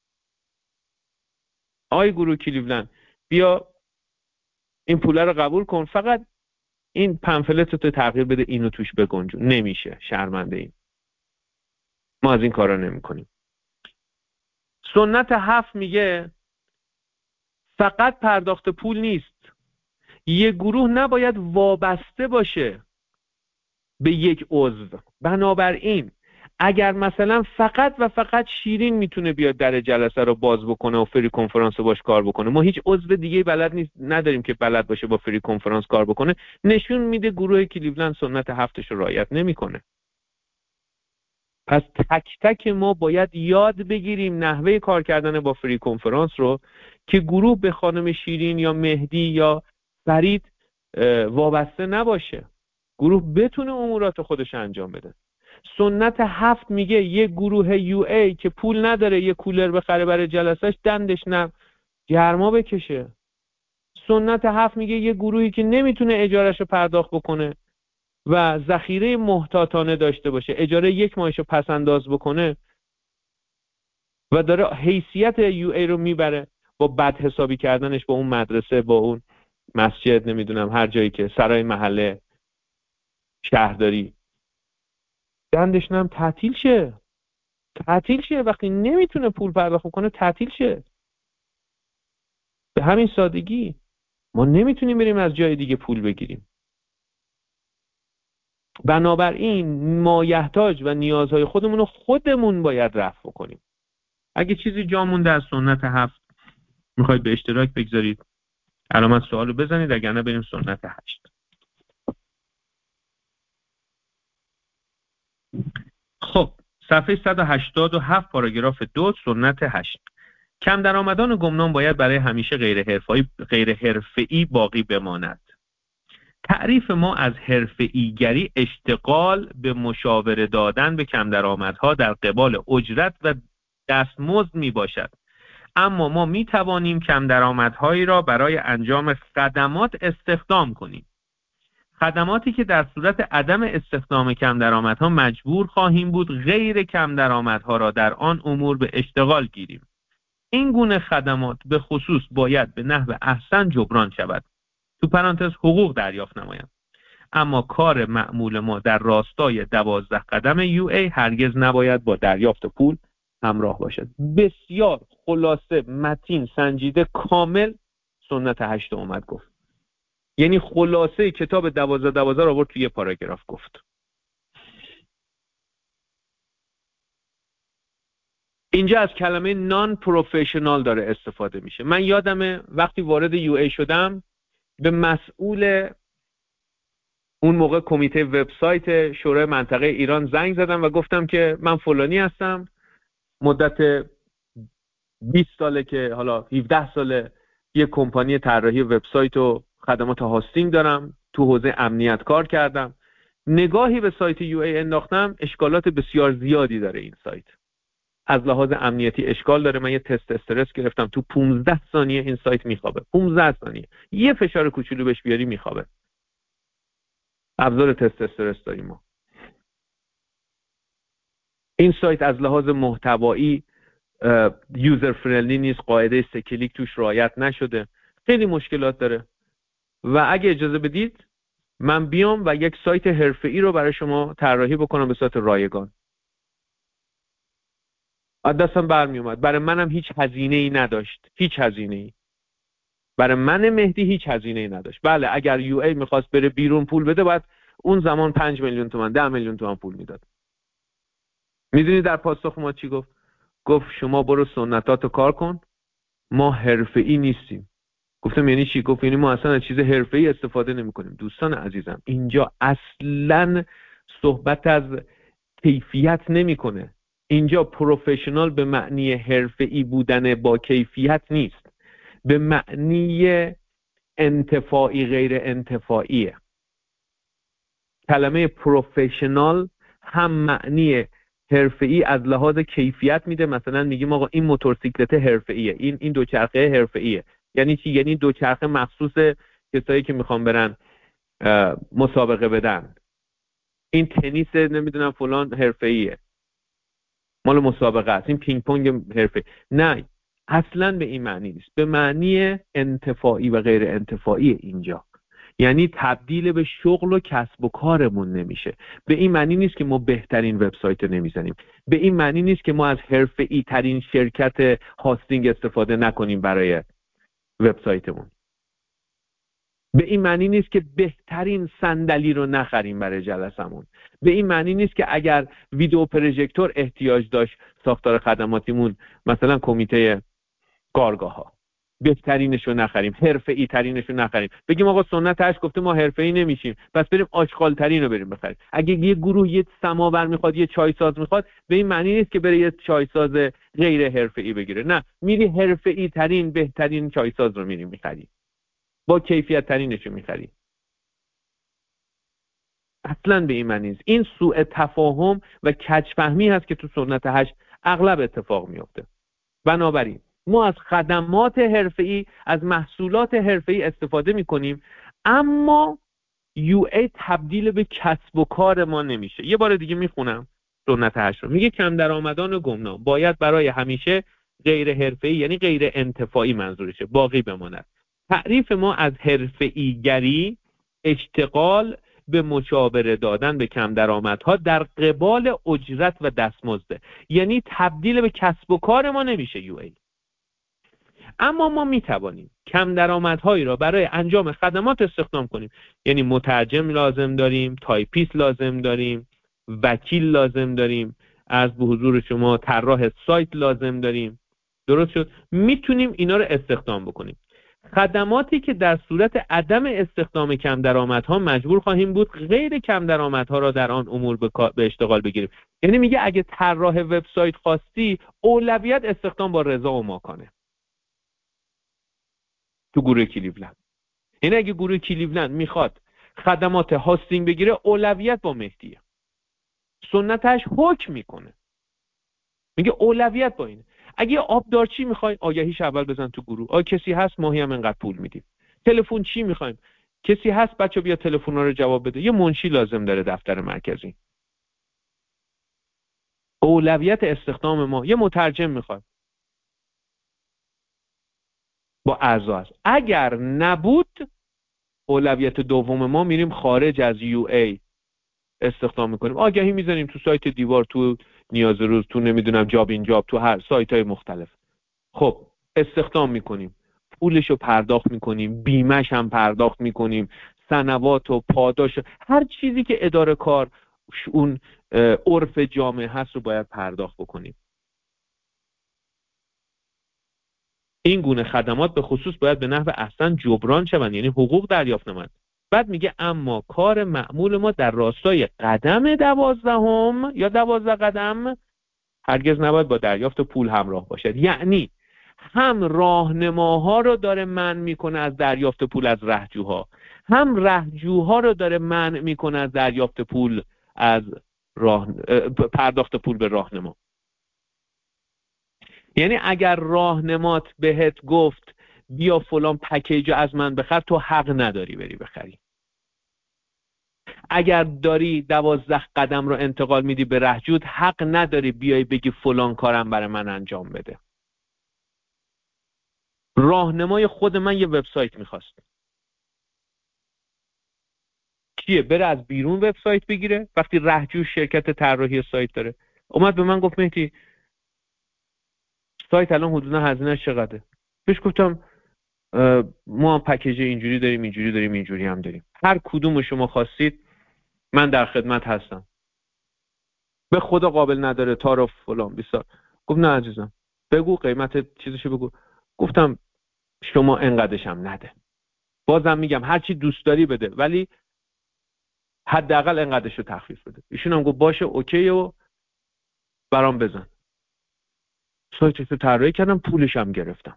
آقای گروه کلیولند بیا این پول رو قبول کن، فقط این پمفلت رو تغییر بده، اینو توش بگنجون. نمیشه، شرمنده ایم. ما از این کارا نمی‌کنیم. سنت 7 میگه فقط پرداخت پول نیست، یه گروه نباید وابسته باشه به یک عضو. بنابراین اگر مثلا فقط و فقط شیرین میتونه بیاد در جلسه رو باز بکنه و فری کنفرانس رو باش کار بکنه، ما هیچ عضو دیگه نداریم که بلد باشه با فری کنفرانس کار بکنه، نشون میده گروه کلیولند سنت 7 رو رعایت نمیکنه. پس تک تک ما باید یاد بگیریم نحوه کار کردن با فری کنفرانس رو که گروه به خانم شیرین یا مهدی یا فرید وابسته نباشه، گروه بتونه امورات خودش انجام بده. سنت 7 میگه یه گروه یو ای که پول نداره یه کولر بخره برای جلسهش دندش نم گرما بکشه. سنت 7 میگه یه گروهی که نمیتونه اجارهشو پرداخت بکنه و ذخیره محتاطانه داشته باشه، اجاره 1 ماهشو پس انداز بکنه و داره حیثیت یو ای رو میبره با بد حسابی کردنش با اون مدرسه، با اون مسجد، نمیدونم هر جایی که سرای محله شهرداری، دندش نم تعطیل شه وقتی نمیتونه پول پرداخت کنه تعطیل شه. به همین سادگی. ما نمیتونیم بریم از جای دیگه پول بگیریم. بنابراین مایحتاج و نیازهای خودمون رو خودمون باید رفع کنیم. اگه چیزی جا مونده از سنت 7 میخواید به اشتراک بگذارید علامت سوال رو بزنید، اگر نه بریم سنت 8. خب صفحه 187 پاراگراف 2 سنت 8. کم درآمدان و گمنام باید برای همیشه غیر حرفه‌ای باقی بماند. تعریف ما از حرفه‌ایگری اشتغال به مشاوره دادن به کم درآمدها در قبال اجرت و دستمزد می باشد. اما ما می توانیم کم درآمدهایی را برای انجام خدمات استخدام کنیم. خدماتی که در صورت عدم استخدام کم درآمدها مجبور خواهیم بود غیر کم درآمدها را در آن امور به اشتغال گیریم. این گونه خدمات به خصوص باید به نحو احسن جبران شود، تو پرانتز حقوق دریافت نمایند. اما کار معمول ما در راستای 12 قدم یو ای هرگز نباید با دریافت پول همراه باشد. بسیار خلاصه، متین، سنجیده، کامل سنت 8 اومد گفت. یعنی خلاصه کتاب 12 رو آورد توی یه پاراگراف گفت. اینجا از کلمه نان پروفشنال داره استفاده میشه. من یادمه وقتی وارد یو ای شدم به مسئول اون موقع کمیته وبسایت شورای منطقه ایران زنگ زدم و گفتم که من فلانی هستم، مدت 20 ساله که حالا 17 ساله یه کمپانی طراحی وبسایت و خدمات هاستینگ دارم، تو حوزه امنیت کار کردم. نگاهی به سایت یو ای انداختم، اشکالات بسیار زیادی داره این سایت. از لحاظ امنیتی اشکال داره. من یه تست استرس گرفتم، تو 15 ثانیه این سایت میخوابه. 15 ثانیه یه فشار کوچولو بهش بیاری میخوابه. ابزار تست استرس داریم ما. این سایت از لحاظ محتوایی یوزر فرندلی نیست، قاعده 3 کلیک توش رعایت نشده، خیلی مشکلات داره. و اگه اجازه بدید من بیام و یک سایت حرفه‌ای رو برای شما طراحی بکنم به صورت رایگان. از دستم برمی اومد. برای منم هیچ هزینه‌ای نداشت، هیچ هزینه‌ای. برای من مهدی هیچ هزینه‌ای نداشت. بله اگر یو ای می‌خواست بره بیرون پول بده باید اون زمان 5 میلیون تومان 10 میلیون تومان پول میداد. میدونی در پاسخ ما چی گفت؟ گفت شما برو سنتاتو کار کن، ما حرفه‌ای نیستیم. گفتم یعنی چی؟ گفت یعنی ما اصلا از چیز حرفه‌ای استفاده نمی‌کنیم. دوستان عزیزم اینجا اصلاً صحبت از کیفیت نمی‌کنه. اینجا پروفشنال به معنی حرفه‌ای بودن با کیفیت نیست، به معنی انتفاعی غیر انتفاعیه. کلمه پروفشنال هم معنی حرفه‌ای از لحاظ کیفیت میده. مثلا میگیم آقا این موتورسیکلت حرفه‌ایه، این دوچرخه حرفه‌ایه. یعنی چی؟ یعنی دوچرخه مخصوص کسایی که میخوان برن مسابقه بدن. این تنیس نمیدونم فلان حرفه‌ایه، مال مسابقه است. این پینگ پونگ حرفه. نه اصلا به این معنی نیست، به معنی انتفاعی و غیر انتفاعی اینجا. یعنی تبدیل به شغل و کسب و کارمون نمیشه. به این معنی نیست که ما بهترین وبسایت رو نمیزنیم. به این معنی نیست که ما از حرفه‌ای ترین شرکت هاستینگ استفاده نکنیم برای وبسایتمون. به این معنی نیست که بهترین صندلی رو نخریم برای جلسمون. به این معنی نیست که اگر ویدیو پروژکتور احتیاج داشت ساختار خدماتیمون مثلا کمیته کارگاه ها بهترینش رو نخریم، حرفه‌ای ترینش رو نخریم. بگیم آقا سنت 8 گفته ما حرفه‌ای نمیشیم، پس بریم آشغال ترین رو بریم بخریم. اگه یه گروه یه سماور میخواد، یه چای ساز میخواد، به این معنی نیست که بره یه چای ساز غیر حرفه‌ای بگیره. نه، میری حرفه‌ای ترین بهترین چای ساز رو میری میخری، با کیفیت ترینش رو میخری. اصلا به این معنی نیست. این سوء تفاهم و کج‌فهمی هست که تو سنت 8 اغلب اتفاق میفته. بنابراین ما از خدمات حرفه‌ای، از محصولات حرفه‌ای استفاده میکنیم، اما UA تبدیل به کسب و کار ما نمیشه. یه بار دیگه میخونم سنت 8 رو. میگه کم درآمدان و گمنام باید برای همیشه غیر حرفه‌ای، یعنی غیر انتفاعی منظورشه، باقی بماند. تعریف ما از حرفه‌ای گری اشتغال به مشاوره دادن به کم درآمدها در قبال اجرت و دستمزد، یعنی تبدیل به کسب و کار ما نمیشه UA. اما ما میتوانیم کم درآمدهایی را برای انجام خدمات استخدام کنیم. یعنی مترجم لازم داریم، تایپیست لازم داریم، وکیل لازم داریم، از به حضور شما طراح سایت لازم داریم. درست شد؟ میتونیم اینا رو استخدام بکنیم. خدماتی که در صورت عدم استخدام کم درآمدها مجبور خواهیم بود غیر کم درآمدها را در آن امور به اشتغال بگیریم. یعنی میگه اگه طراح وبسایت خواستی، اولویت استخدام با رضا و ماکانه تو گروه کلیولند. یعنی اگه گروه کلیولند میخواد خدمات هاستینگ بگیره، اولویت با مهدیه. سنتش حکم میکنه، میگه اولویت با اینه. اگه آبدارچی میخوای، آگهیش اول بزن تو گروه. کسی هست، ماهی هم انقدر پول میدیم. تلفن چی میخوایم، کسی هست بچه بیا تلفن‌ها رو جواب بده. یه منشی لازم داره دفتر مرکزی. اولویت استخدام ما یه مترجم میخواد، با اعضا است. اگر نبود، اولویت دوم ما میریم خارج از UA استخدام میکنیم. آگهی میزنیم تو سایت دیوار، تو نیاز روز، تو نمیدونم جاب این جاب، تو هر سایت های مختلف. خب استخدام میکنیم، پولشو پرداخت میکنیم، بیمه‌ش هم پرداخت میکنیم، سنوات و پاداش، هر چیزی که اداره کار اون عرف جامعه هست رو باید پرداخت بکنیم. این گونه خدمات به خصوص باید به نحو احسن جبران شوند، یعنی حقوق دریافت نمایند. بعد میگه اما کار معمول ما در راستای قدم 12 یا 12 قدم هرگز نباید با دریافت پول همراه باشد. یعنی هم راهنماها رو داره منع میکنه از دریافت پول از رهجوها، هم رهجوها رو داره منع میکنه از دریافت پول از پرداخت پول به راهنما. یعنی اگر راهنمات بهت گفت بیا فلان پکیج از من بخر، تو حق نداری بری بخری. اگر داری 12 قدم رو انتقال میدی به رهجوت، حق نداری بیای بگی فلان کارم برای من انجام بده. راهنمای خود من یه وبسایت میخواست، کیه؟ بره از بیرون وبسایت بگیره. وقتی رهجو شرکت طراحی سایت داره، اومد به من گفت مهدی سایت الان حدودا هزینه‌اش چقدره؟ بهش گفتم ما پکیج اینجوری داریم، اینجوری داریم، اینجوری هم داریم، هر کدوم شما خواستید من در خدمت هستم. به خدا قابل نداره تعارف فلان بیسار. گفت نه عزیزم، بگو قیمت چیزشو بگو. گفتم شما انقدرش هم نده، بازم میگم هر چی دوست داری بده، ولی حداقل انقدرشو تخفیف بده. ایشون هم گفت باشه اوکی و برام بزن. سایتشو طراحی کردم، پولش هم گرفتم.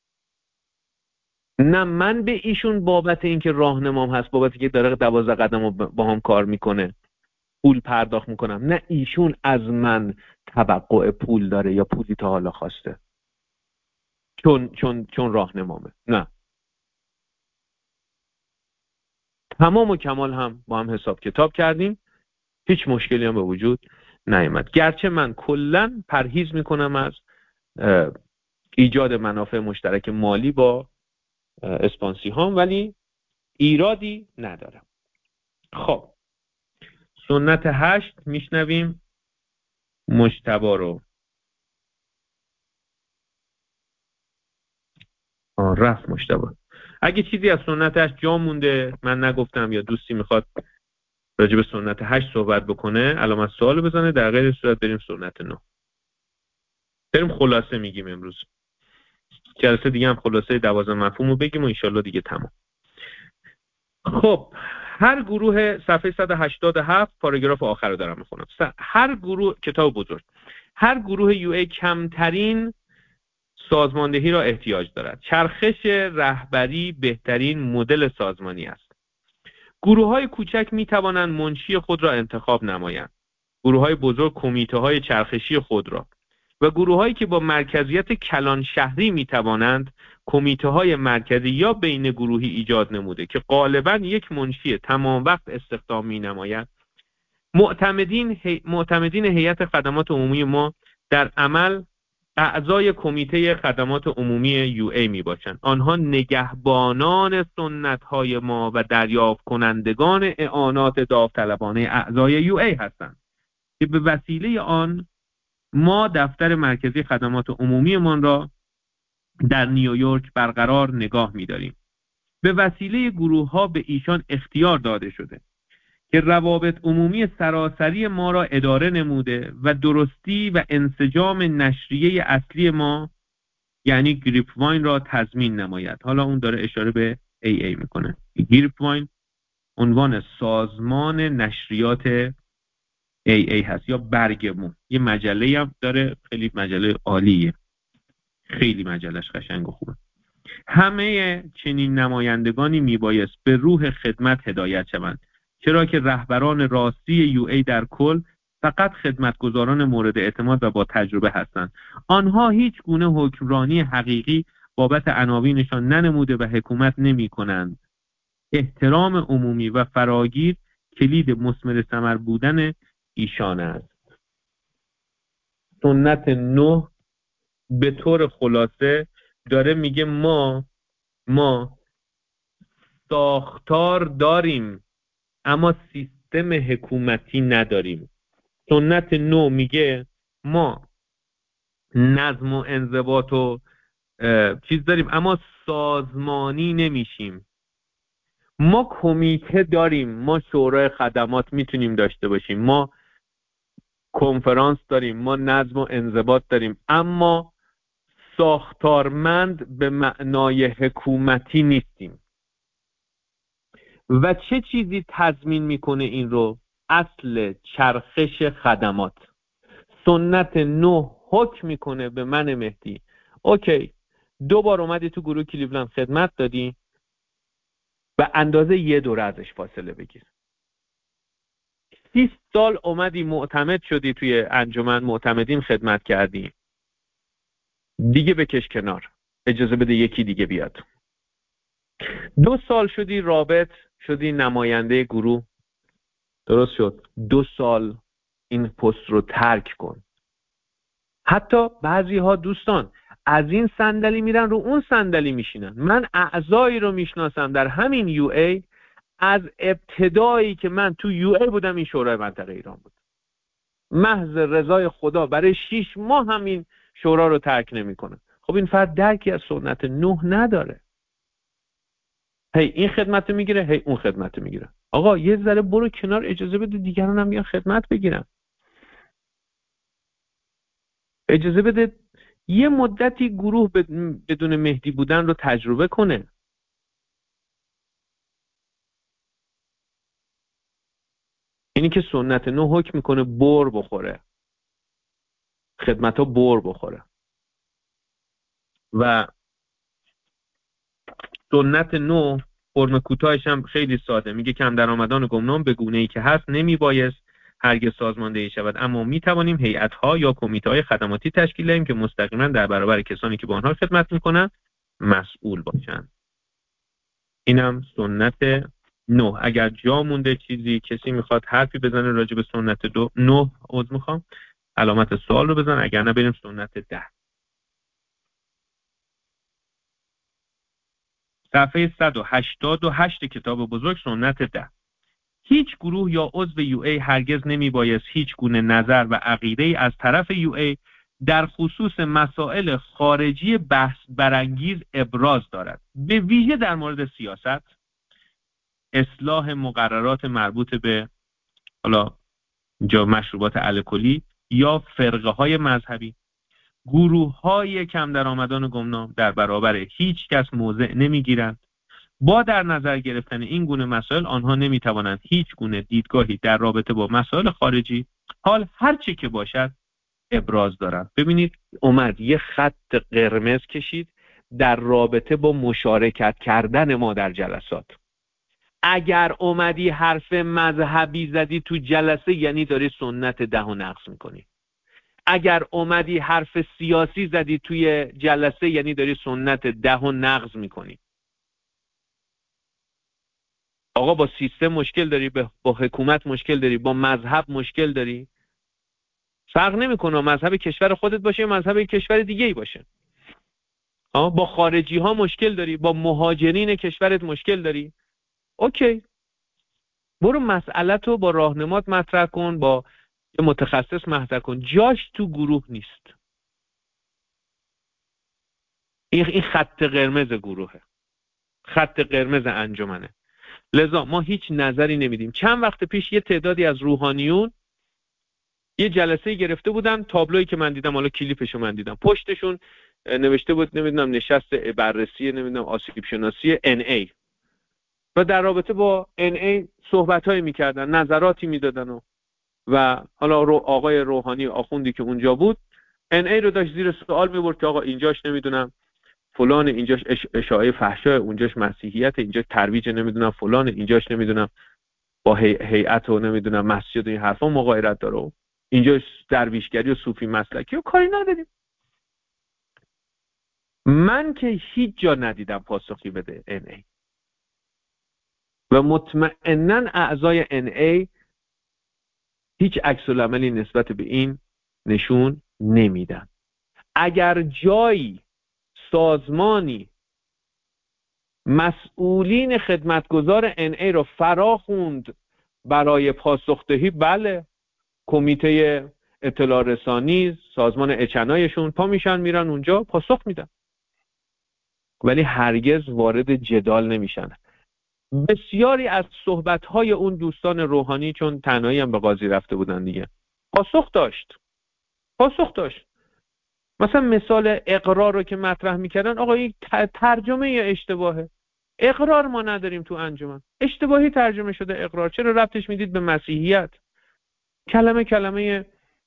نه من به ایشون بابت اینکه راهنمام هست، بابت که داره 12 قدم رو با هم کار میکنه پول پرداخت میکنم، نه ایشون از من توقع پول داره یا پولی تا حالا خواسته چون راهنمامه. نه، تمام و کمال هم با هم حساب کتاب کردیم، هیچ مشکلی هم به وجود نیامد. گرچه من کلا پرهیز میکنم از ایجاد منافع مشترک مالی با اسپانسی هام، ولی ایرادی ندارم. خب سنت 8 میشنویم مجتبی رو. رفت مجتبی. اگه چیزی از سنت 8 جا مونده من نگفتم یا دوستی میخواد راجع به سنت 8 صحبت بکنه، علامت سوال بزنه. در غیر صورت بریم سنت 9. بریم خلاصه میگیم امروز. جلسه دیگه هم خلاصه 12 مفهوم رو بگیم و انشالله دیگه تمام. خب هر گروه، صفحه 187 پاراگراف آخر رو دارم میخونم. هر گروه، کتاب بزرگ، هر گروه یو ای کمترین سازماندهی را احتیاج دارد. چرخش رهبری بهترین مدل سازمانی است. گروه‌های کوچک می‌توانند منشی خود را انتخاب نمایند. گروه‌های بزرگ کمیته‌های چرخشی خود را، و گروه‌هایی که با مرکزیت کلان شهری می‌توانند کمیته‌های مرکزی یا بین گروهی ایجاد نموده که غالباً یک منشی تمام وقت استخدام می‌نماید. معتمدین هیئت خدمات عمومی ما در عمل اعضای کمیته خدمات عمومی یو ای می باشند. آنها نگهبانان سنت‌های ما و دریافت کنندگان اعانات داوطلبانه اعضای یو ای هستند که به وسیله آن ما دفتر مرکزی خدمات عمومی من را در نیویورک برقرار نگاه می داریم. به وسیله گروه ها به ایشان اختیار داده شده که روابط عمومی سراسری ما را اداره نموده و درستی و انسجام نشریه اصلی ما یعنی گریپ واین را تضمین نماید. حالا اون داره اشاره به ای میکنه. گریپ واین عنوان سازمان نشریات ای هست یا برگمون. یه مجله هم داره، خیلی مجله عالیه، خیلی مجلش قشنگ و خوبه. همه چنین نمایندگانی میبایست به روح خدمت هدایت شوند، چرا که رهبران راستی یو ای در کل فقط خدمتگزاران مورد اعتماد و با تجربه هستند. آنها هیچ گونه حکمرانی حقیقی بابت عناوینشان ننموده و حکومت نمی کنند. احترام عمومی و فراگیر کلید مثمر ثمر بودن ایشان است. سنت 9 به طور خلاصه داره میگه ما ساختار داریم اما سیستم حکومتی نداریم. سنت 9 میگه ما نظم و انضباط و چیز داریم اما سازمانی نمیشیم. ما کمیته داریم، ما شورای خدمات میتونیم داشته باشیم، ما کنفرانس داریم، ما نظم و انضباط داریم، اما ساختارمند به معنای حکومتی نیستیم. و چه چیزی تضمین میکنه این رو؟ اصل چرخش خدمات. سنت 9 حکم میکنه به من مهدی اوکی 2 بار اومدی تو گروه کلیولند خدمت دادی و اندازه 1 دوره ازش فاصله بگیر. 30 سال اومدی معتمد شدی توی انجمن معتمدین خدمت کردی، دیگه بکش کنار، اجازه بده یکی دیگه بیاد. 2 سال شدی رابط، شدی نماینده گروه، درست شد، 2 سال این پست رو ترک کن. حتی بعضی ها دوستان از این صندلی میرن رو اون صندلی میشینن. من اعضایی رو میشناسم در همین یو ای از ابتدایی که من تو یو ای بودم این شورای منطقه ایران بود، محض رضای خدا برای 6 ماه همین شورا رو ترک نمیکنه. خب این فرد درکی از سنت 9 نداره. هی این خدمت میگیره، هی اون خدمت میگیره. آقا یه ذره برو کنار، اجازه بده دیگران هم بیان خدمت بگیرن. اجازه بده یه مدتی گروه بدون مهدی بودن رو تجربه کنه. اینی که سنت 9 حکم میکنه بر بخوره، خدمت ها بر بخوره. و سنت 9 فرم کوتاهش هم خیلی ساده، میگه کم درآمدان گمنام به گونه‌ای که هست نمیبایست هرگز سازماندهی شود، اما میتوانیم هیئت‌ها یا کمیته‌های خدماتی تشکیل دهیم که مستقیما در برابر کسانی که با آنها خدمت میکنن مسئول باشند. اینم سنت 9. اگر جا مونده چیزی کسی میخواد حرفی بزنه راجع به سنت 9 عذر میخوام علامت سوال رو بزن، اگر نه بریم سنت 10. صفحه 188 کتاب بزرگ، سنت 10. هیچ گروه یا عضو یو ای هرگز نمیبایست هیچ گونه نظر و عقیده‌ای از طرف یو ای در خصوص مسائل خارجی بحث برانگیز ابراز دارد، به ویژه در مورد سیاست، اصلاح مقررات مربوط به حالا اینجا مشروبات الکلی یا فرقه های مذهبی، گروه‌های کم درآمدان گمنام در برابر هیچ کس موضع نمی‌گیرند. با در نظر گرفتن این گونه مسائل آنها نمی‌توانند هیچ گونه دیدگاهی در رابطه با مسائل خارجی، حال هر چه که باشد، ابراز دارند. ببینید اومد یه خط قرمز کشید در رابطه با مشارکت کردن ما در جلسات. اگر اومدی حرف مذهبی زدی تو جلسه یعنی داری سنت 10 نقض میکنی. اگر اومدی حرف سیاسی زدی توی جلسه یعنی داری سنت 10 نقض میکنی. آقا با سیستم مشکل داری، با حکومت مشکل داری، با مذهب مشکل داری، فرق نمیکنه مذهب کشور خودت باشه یا مذهب کشور دیگه ای باشه. با خارجی ها مشکل داری، با مهاجرین کشورت مشکل داری، اوکی، برو مسئله‌تو با راهنمات مطرح کن، با یه متخصص مطرح کن. جاش تو گروه نیست. این خط قرمز گروهه، خط قرمز انجمنه. لذا ما هیچ نظری نمیدیم. چند وقت پیش یه تعدادی از روحانیون یه جلسه گرفته بودن، تابلویی که من دیدم، حالا کلیپشو من دیدم، پشتشون نوشته بود نمیدونم نشست بررسی نمیدونم آسیب شناسی NA و در رابطه با NA صحبتایی میکردن، نظراتی میدادن و حالا آقای روحانی آخوندی که اونجا بود NA رو داشت زیر سوال میبرد که آقا اینجاش نمیدونم فلان، اینجاش اشاعه فحشا، اونجاش مسیحیت، اینجاش ترویج نمیدونم فلان، اینجاش نمیدونم با هیئت و نمیدونم مسجد و این حرفا مغایرت داره، اینجاش درویشگری و صوفی مسلکی و کاری نداریم. من که هیچ جا ندیدم پاسخی بده NA و مطمئناً اعضای NA هیچ عکس العملی نسبت به این نشون نمیدن. اگر جایی سازمانی مسئولین خدمتگزار NA رو فراخوند برای پاسخدهی، بله، کمیته اطلاع رسانی، سازمان اچنایشون پا میشن میرن اونجا پاسخ میدن، ولی هرگز وارد جدال نمیشن. بسیاری از صحبت‌های اون دوستان روحانی، چون تنهایی هم به قاضی رفته بودن دیگه، پاسخ داشت. مثلا مثال اقرار رو که مطرح میکردن، آقا این ترجمه اشتباهه، اقرار ما نداریم تو انجمن، اشتباهی ترجمه شده اقرار، چرا ربطش میدید به مسیحیت؟ کلمه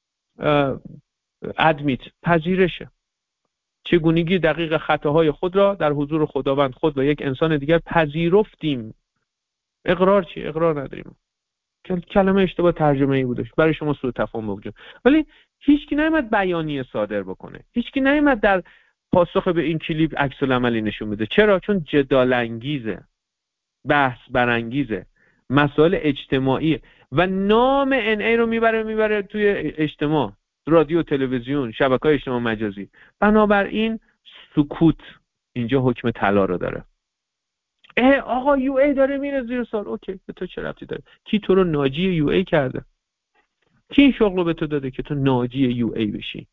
ادمیت، پذیرشه. چگونگی دقیق خطاهای خود را در حضور خداوند، خود و یک انسان دیگر پذیرفتیم. اقرار چی؟ اقرار نداریم. کلمه اشتباه ترجمه ای بودش، برای شما سوء تفاهم بوده. ولی هیچکی نیامد بیانیه صادر بکنه، هیچکی نیامد در پاسخ به این کلیپ عکس العملی نشون بده. چرا؟ چون جدال انگیزه، بحث برانگیزه، مسائل اجتماعی و نام NA رو میبره توی اجتماع، رادیو، تلویزیون، شبکه‌های اجتماعی مجازی. بنابراین سکوت اینجا حکم طلا رو داره. آقا UA داره میره زیر سوال، اوکی، به تو چه ربطی داره؟ کی تو رو ناجی UA کرده؟ کی این شغل رو به تو داده که تو ناجی UA بشی؟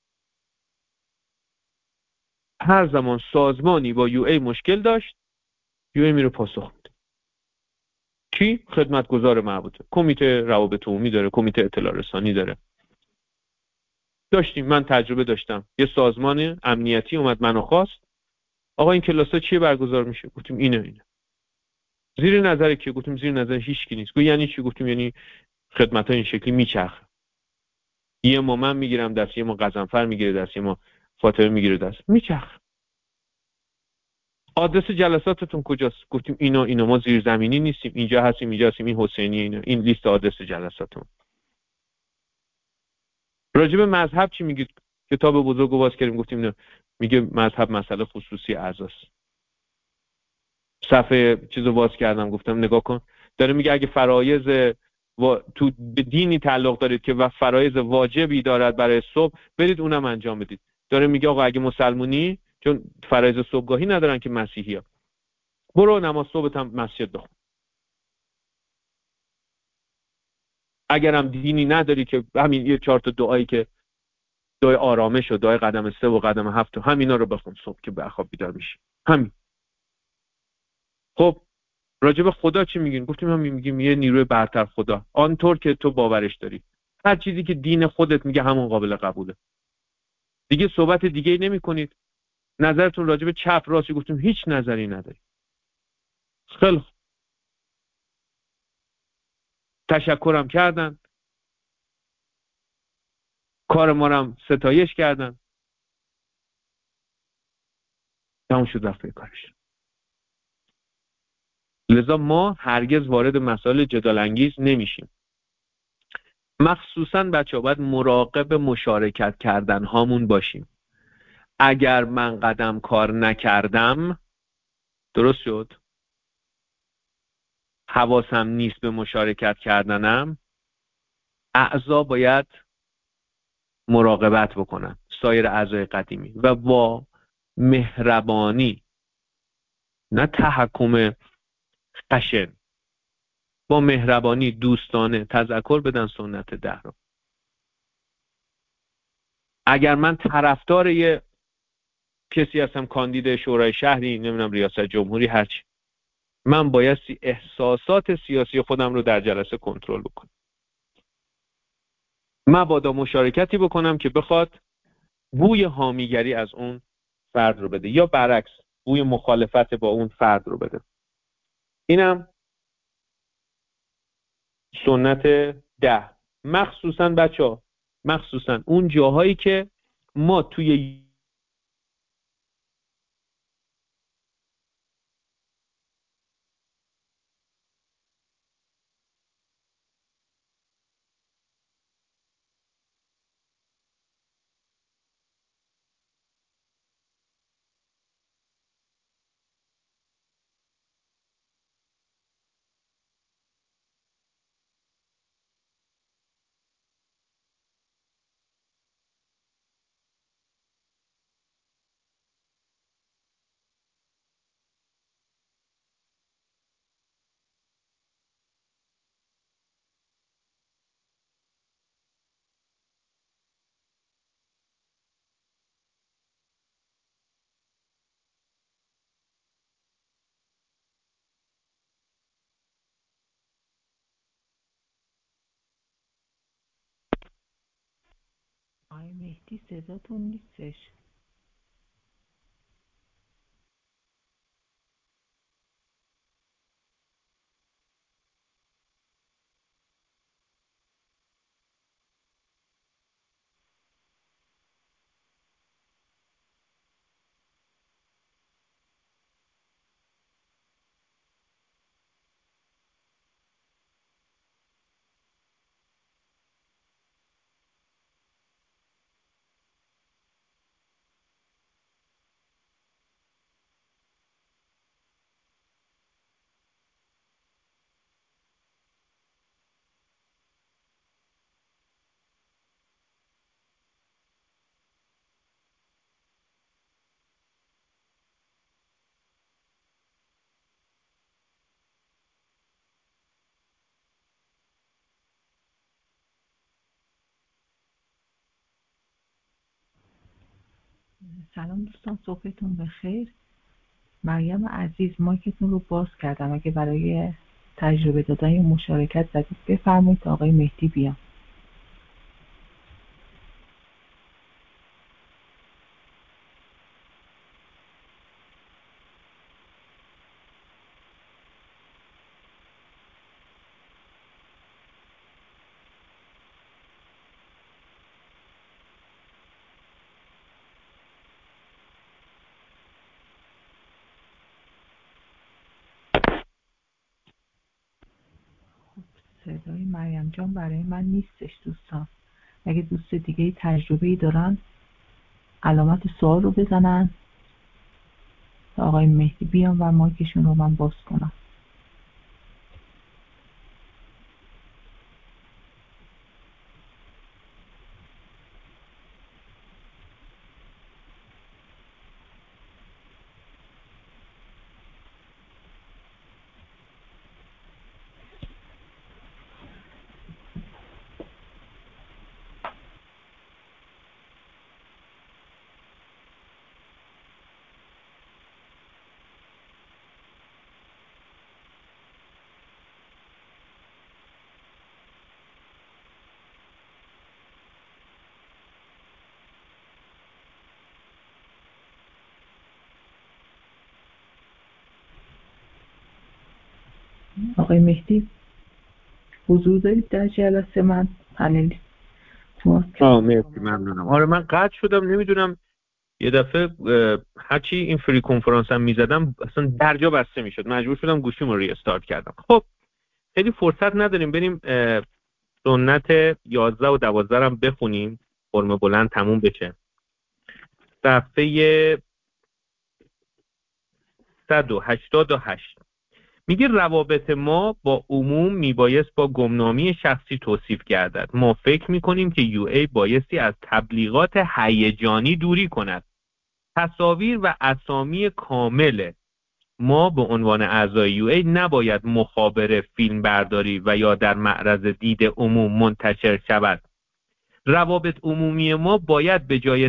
هر زمان سازمانی با UA مشکل داشت، UA میره پاسخ میده. کی؟ خدمتگزار مربوطه، کمیته روابط عمومی داره، کمیته اطلاع رسانی داره. من تجربه داشتم، یه سازمان امنیتی اومد منو خواست، آقا این کلاسا چیه برگزار میشه؟ گفتیم اینه. زیر نظر کی؟ گفتیم زیر نظر هیچ کی نیست. گفت یعنی چی؟ گفتیم یعنی خدمت‌ها این شکلی میچرخه، یه ما من میگیرم دست، یه ما غضنفر میگیره دست، یه ما فاطمه میگیره دست، میچرخه. آدرس جلساتتون کجاست؟ گفتیم اینا ما زیر زمینی نیستیم، اینجا هستیم، این حسینی، این لیست آدرس جلساتون. راجب مذهب چی میگید؟ کتاب بزرگو باز کردیم گفتیم نه، میگه مذهب مسئله خصوصی اعضاست. صفحه چیزو باز کردم گفتم نگاه کن، داره میگه اگه فرایض تو به دینی تعلق دارید که و فرایض واجبی دارد برای صبح، برید اونم انجام بدید. داره میگه آقا اگه مسلمونی، چون فرایض صبحگاهی ندارن که مسیحی‌ها، برو نماز صبحت هم مسجد بخون. اگرم دینی نداری که همین یه 4 تا دعایی که دعای آرامش و دعای قدم 3 و قدم 7 و همینا رو بخون صبح که به خواب بیدار میشی. همین. خب راجب خدا چی میگین؟ گفتیم همین، میگیم یه نیروی برتر خدا، آنطور که تو باورش داری. هر چیزی که دین خودت میگه همون قابل قبوله. دیگه صحبت دیگه نمی کنید. نظرتون راجع به چپ راستی گفتیم هیچ نظری ندارید. خیلی خوب. تشکرم کردن، کار ما رو هم ستایش کردن، تموم شد رفت کارش. لذا ما هرگز وارد مسائل جدال انگیز نمیشیم. مخصوصا بچه‌ها باید مراقب مشارکت کردن هامون باشیم. اگر من قدم کار نکردم، درست شد، حواسم نیست به مشارکت کردنم، اعضا باید مراقبت بکنن، سایر اعضای قدیمی، و با مهربانی، نه تحکم خشن، با مهربانی دوستانه تذکر بدن سنت 10 رو. اگر من طرفدار یه کسی هستم، کاندید شورای شهری، نمیدونم ریاست جمهوری، هرچی، من بایستی احساسات سیاسی خودم رو در جلسه کنترل بکنم. مبادا مشارکتی بکنم که بخواد بوی حامیگری از اون فرد رو بده یا برعکس بوی مخالفت با اون فرد رو بده. اینم سنت 10. مخصوصا بچه‌ها، مخصوصا اون جاهایی که ما توی آقای مهدی صداتون نیستش. سلام دوستان، صبحتون بخیر. مریم عزیز، مایکتون رو باز کردم، اگه برای تجربه دادن یا مشارکت زدید بفرمایید تا آقای مهدی بیان. صدای مریم جان برای من نیستش دوستان. اگه دوست دیگه تجربه‌ای دارن علامت سوال رو بزنن تا آقای مهدی بیان و مایکشون رو من باز کنم. آقای مهدی حضور دارید در جلسه؟ من پنل مرسی ممنونم. آره من قطع شدم، نمیدونم یه دفعه هرچی این فری کنفرانس هم میزدم اصلا درجا بسته میشد، مجبور شدم گوشیمو رو ریستارت کردم. خب خیلی فرصت نداریم بریم سنت 11 و 12 هم بخونیم، فرم بلند تموم بشه. صفحه 188 میگه روابط ما با عموم میبایست با گمنامی شخصی توصیف گردد. ما فکر میکنیم که یو ای بایستی از تبلیغات هیجانی دوری کند. تصاویر و اسامی کامل ما به عنوان اعضای یو ای نباید مخابره، فیلم برداری و یا در معرض دید عموم منتشر شود. روابط عمومی ما باید به جای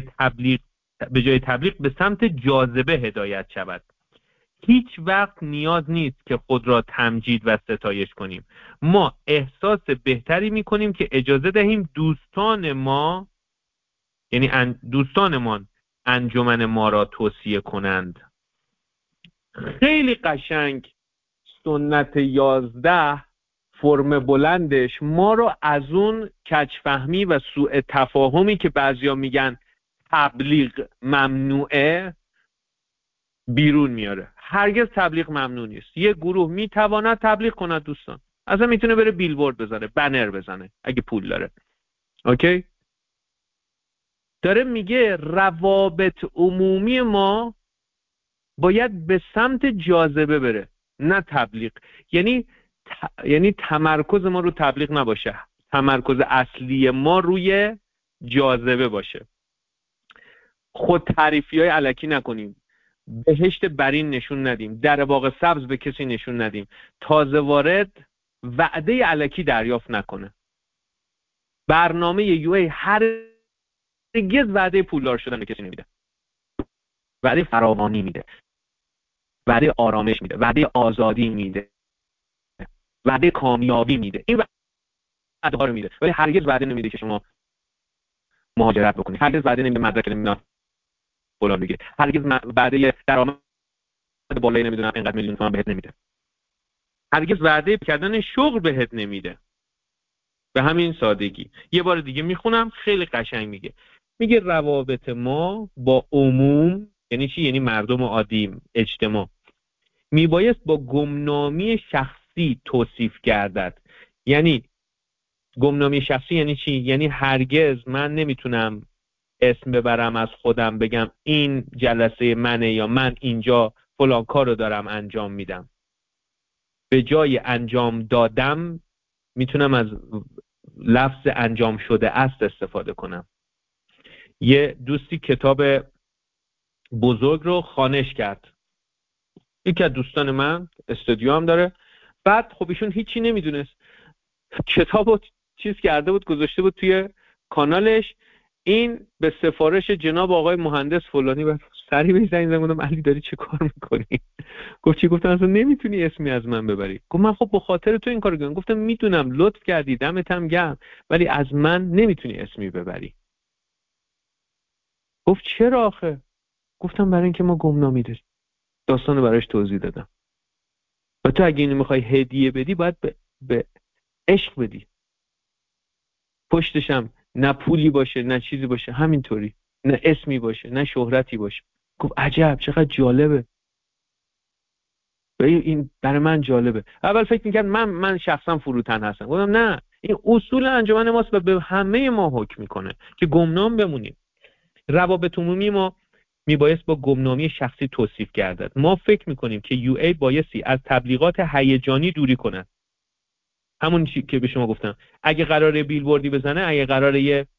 تبلیغ به سمت جاذبه هدایت شود. هیچ وقت نیاز نیست که خود را تمجید و ستایش کنیم. ما احساس بهتری میکنیم که اجازه دهیم دوستان ما، یعنی دوستانمان، انجمن ما را توصیه کنند. خیلی قشنگ سنت 11 فرم بلندش ما رو از اون کجفهمی و سوء تفاهمی که بعضیا میگن تبلیغ ممنوعه بیرون میاره. هرگز تبلیغ ممنوع نیست. یه گروه میتواند تبلیغ کند دوستان، اصلا میتونه بره بیلبورد بزنه، بنر بزنه اگه پول داره. اوکی؟ داره میگه روابط عمومی ما باید به سمت جاذبه بره، نه تبلیغ. یعنی تمرکز ما رو تبلیغ نباشه، تمرکز اصلی ما روی جاذبه باشه. خود تعریفی های الکی نکنیم، بهشت برین نشون ندیم، در باغ سبز به کسی نشون ندیم، تازه وارد وعده الکی دریافت نکنه. برنامه یو ای هرگز وعده پولدار شدن به کسی نمیده. وعده فراوانی میده، وعده آرامش میده، وعده آزادی میده، وعده کامیابی میده. این وعده ها رو میده، ولی هرگز وعده نمیده که شما مهاجرت بکنید. هرگز وعده نمیده مدرک نمیدونم فلان بگیرید. هرگز وعده درآمد بالایی نمیدونم اینقدر میلیون تومان بهت نمیده. هرگز وعده کردن شغل بهت نمیده. به همین سادگی. یه بار دیگه میخونم، خیلی قشنگ میگه روابط ما با عموم، یعنی چی؟ یعنی مردم عادی، اجتماع، میبایست با گمنامی شخصی توصیف گردد. یعنی گمنامی شخصی یعنی چی؟ یعنی هرگز من نمیتونم اسم ببرم از خودم بگم این جلسه منه یا من اینجا فلان کارو دارم انجام میدم. به جای انجام دادم میتونم از لفظ انجام شده است استفاده کنم. یه دوستی کتاب بزرگ رو خوانش کرد، یکی از دوستان من استودیو هم داره. بعد خب ایشون هیچی نمیدونست، کتابو چیز کرده بود گذاشته بود توی کانالش. این به سفارش جناب آقای مهندس فلانی و سری بهش زنگ زدم، گفتم علی داری چه کار میکنی؟ گفت چی؟ گفتم اصلا نمیتونی اسمی از من ببری. گفت من خب به خاطر تو این کارو کردم. گفتم میدونم، لطف کردی، دمت هم گرم، ولی از من نمیتونی اسمی ببری. گفت چرا آخه؟ گفتم برای اینکه ما گمنامی داریم. داستانو براش توضیح دادم. و تو اگه اینو میخوای هدیه بدی باید به عشق بدی. پشتشم نه پولی باشه نه چیزی باشه، همینطوری، نه اسمی باشه نه شهرتی باشه. گفت عجب چقدر جالبه. و این برای من جالبه. اول فکر میکرد من شخصا فروتن هستم. گفتم نه، این اصول انجمن ماست و به همه ما حکم میکنه که گمنام بمونیم. روابط عمومی ما میبایست با گمنامی شخصی توصیف گردد. ما فکر میکنیم که یو ای بایستی از تبلیغات هیجانی دوری کند. همون چیزی که به شما گفتم، اگه قراره بیلبوردی بزنه، اگه قراره یه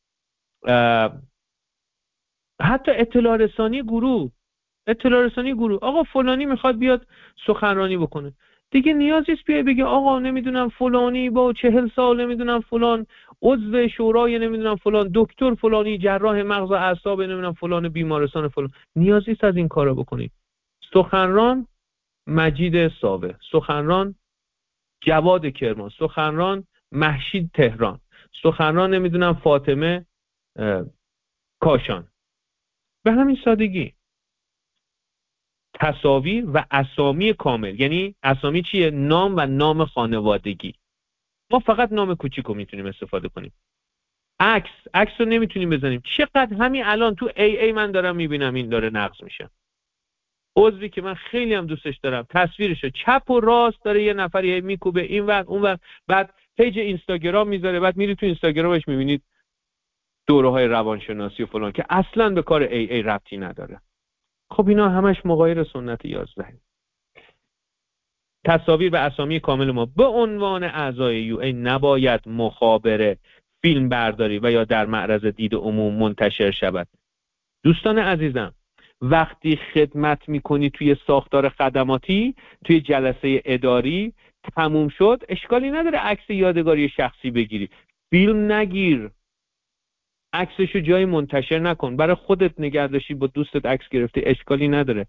حتی اطلاع رسانی گروه آقا فلانی میخواد بیاد سخنرانی بکنه، دیگه نیازی نیست بیای بگه آقا نمیدونم فلانی با 40 سال نمیدونم فلان عضو شورای نمیدونم فلان دکتر فلانی جراح مغز و اعصاب نمیدونم فلان بیمارستان فلان. نیازی نیست از این کارا بکنی. سخنران مجید ساوه، سخنران جواد کرمان، سخنران مهشید تهران، سخنران نمیدونم فاطمه کاشان. به همین سادگی. تصاویر و اسامی کامل. یعنی اسامی چیه؟ نام و نام خانوادگی. ما فقط نام کوچیکو میتونیم استفاده کنیم. عکس رو نمیتونیم بزنیم. چقدر همین الان تو ای من دارم میبینم این داره نقض میشه. عضوی که من خیلی هم دوستش دارم، تصویرشو چپ و راست داره یه نفری میکوبه این ور اون ور، بعد پیج اینستاگرام میذاره، بعد میری تو اینستاگرامش میبینید دوره‌های روانشناسی و فلان که اصلا به کار ای ربطی نداره. خب اینا همش مغایر سنت 11. تصاویر و اسامی کامل ما به عنوان اعضای یو ای نباید مخابره، فیلم برداری و یا در معرض دید عموم منتشر شود. دوستان عزیزم، وقتی خدمت میکنی توی ساختار خدماتی، توی جلسه اداری، تموم شد، اشکالی نداره عکس یادگاری شخصی بگیری، فیلم نگیر، عکسشو جای منتشر نکن، برای خودت نگه داشتی، با دوستت عکس گرفتی، اشکالی نداره.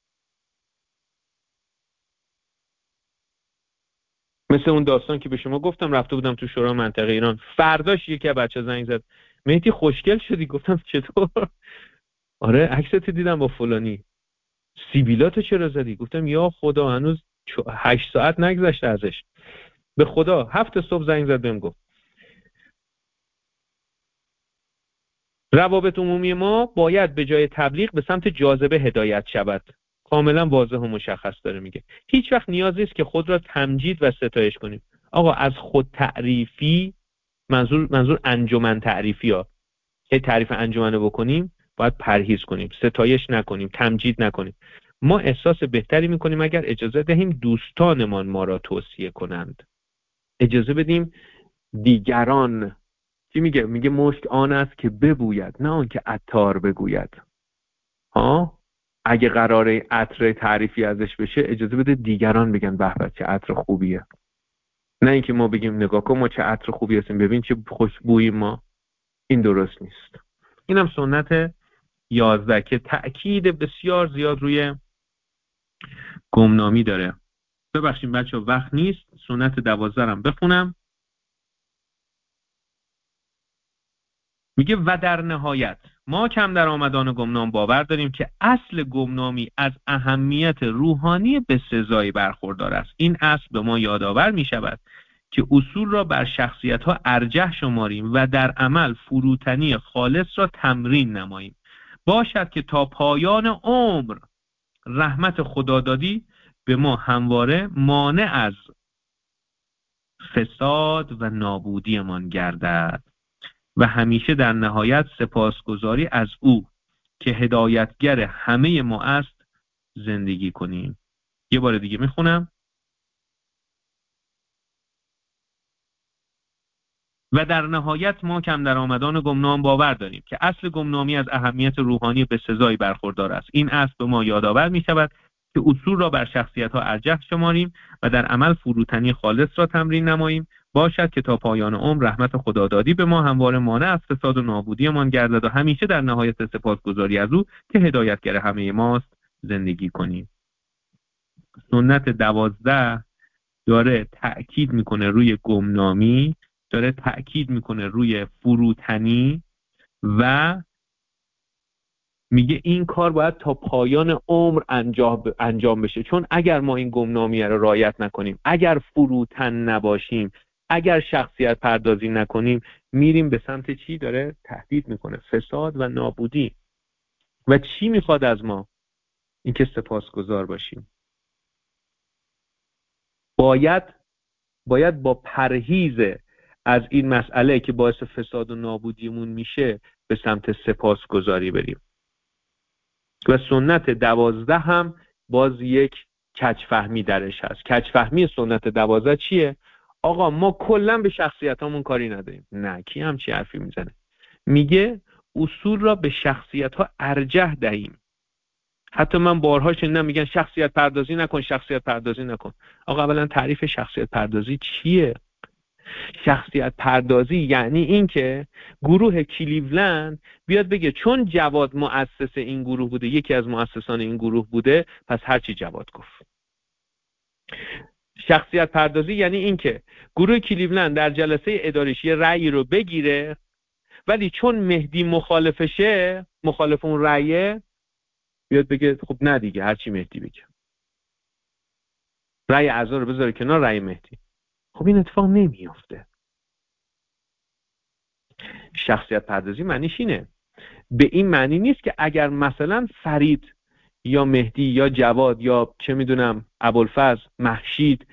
مثل اون داستان که به شما گفتم، رفته بودم تو شورای منطقه ایران، فرداش یکی از بچه‌ها زنگ زد، مهدی خوشگل شدی. گفتم چطور؟ آره عکست دیدم با فلانی. سیبیلاتو چرا زدی؟ گفتم یا خدا هنوز 8 ساعت نگذشته ازش. به خدا 7 صبح زنگ زد بهم گفت روابط عمومی ما باید به جای تبلیغ به سمت جاذبه هدایت شود. کاملا واضح و مشخص داره میگه. هیچ وقت نیازی نیست که خود را تمجید و ستایش کنیم. آقا از خود تعریفی، منظور انجمن تعریفی ها، که تعریف انجمنه بکنیم باید پرهیز کنیم، ستایش نکنیم، تمجید نکنیم. ما احساس بهتری میکنیم اگر اجازه دهیم دوستانمان ما را توصیه کنند. اجازه بدیم دیگران. چی میگه؟ میگه مشک آن است که ببوید، نه آن که عطار بگوید. اگه قراره عطر تعریفی ازش بشه، اجازه بده دیگران بگن به به چه عطر خوبیه، نه اینکه ما بگیم نگاه کن ما چه عطر خوبی هستیم، ببین چه خوشبویی ما. این درست نیست. اینم سنت 11 که تأکید بسیار زیاد روی گمنامی داره. ببخشید بچه وقت نیست، سنت 12 هم بخونم. میگه و در نهایت ما کم در آمدان گمنام باور داریم که اصل گمنامی از اهمیت روحانی به سزایی برخوردار است. این اصل به ما یادآور می شود که اصول را بر شخصیت ها ارجح شماریم و در عمل فروتنی خالص را تمرین نماییم. باشد که تا پایان عمر رحمت خدادادی به ما همواره مانع از فساد و نابودیمان گردد و همیشه در نهایت سپاسگزاری از او که هدایتگر همه ما است زندگی کنیم. یه بار دیگه میخونم. و در نهایت ما کم در آمدان گمنام باور داریم که اصل گمنامی از اهمیت روحانی به سزایی برخوردار است. این اصل به ما یادآور می شود که اصول را بر شخصیت ها ارجح شماریم و در عمل فروتنی خالص را تمرین نماییم. باشد که تا پایان عمر رحمت خدادادی به ما همواره مانع از فساد و نابودیمان گردد و همیشه در نهایت سپاسگزاری از او که هدایتگر همه ماست زندگی کنیم. سنت 12 داره تأکید میکنه روی گمنامی، داره تأکید میکنه روی فروتنی و میگه این کار باید تا پایان عمر انجام بشه. چون اگر ما این گمنامیه رو رعایت نکنیم، اگر فروتن نباشیم، اگر شخصیت پردازی نکنیم، میریم به سمت چی؟ داره تهدید میکنه فساد و نابودی. و چی میخواد از ما؟ اینکه سپاسگزار باشیم. باید با پرهیز از این مسئله که باعث فساد و نابودیمون میشه به سمت سپاسگزاری بریم. و سنت 12 هم باز یک کجفهمی درش هست. کجفهمی سنت 12 چیه؟ آقا ما کلا به شخصیتامون کاری نداریم. نه، کی هم چی حرفی میزنه؟ میگه اصول را به شخصیت ها ارجح دهیم. حتی من بارها شنیدم میگن شخصیت پردازی نکن، شخصیت پردازی نکن. آقا اولا تعریف شخصیت پردازی چیه؟ شخصیت پردازی یعنی این که گروه کلیولند بیاد بگه چون جواد مؤسس این گروه بوده، یکی از مؤسسان این گروه بوده، پس هرچی جواد گفت. شخصیت پردازی یعنی این که گروه کلیولند در جلسه اداریش یه رأی رو بگیره، ولی چون مهدی مخالف اون رأیه، بیاد بگه خب نه دیگه هر چی مهدی بگه، رأی اعضا رو بذاره کنار رأی مهدی. خب این اتفاق نمیافته. شخصیت پردازی معنیش اینه، به این معنی نیست که اگر مثلا فرید یا مهدی یا جواد یا چه میدونم ابوالفضل، مهشید،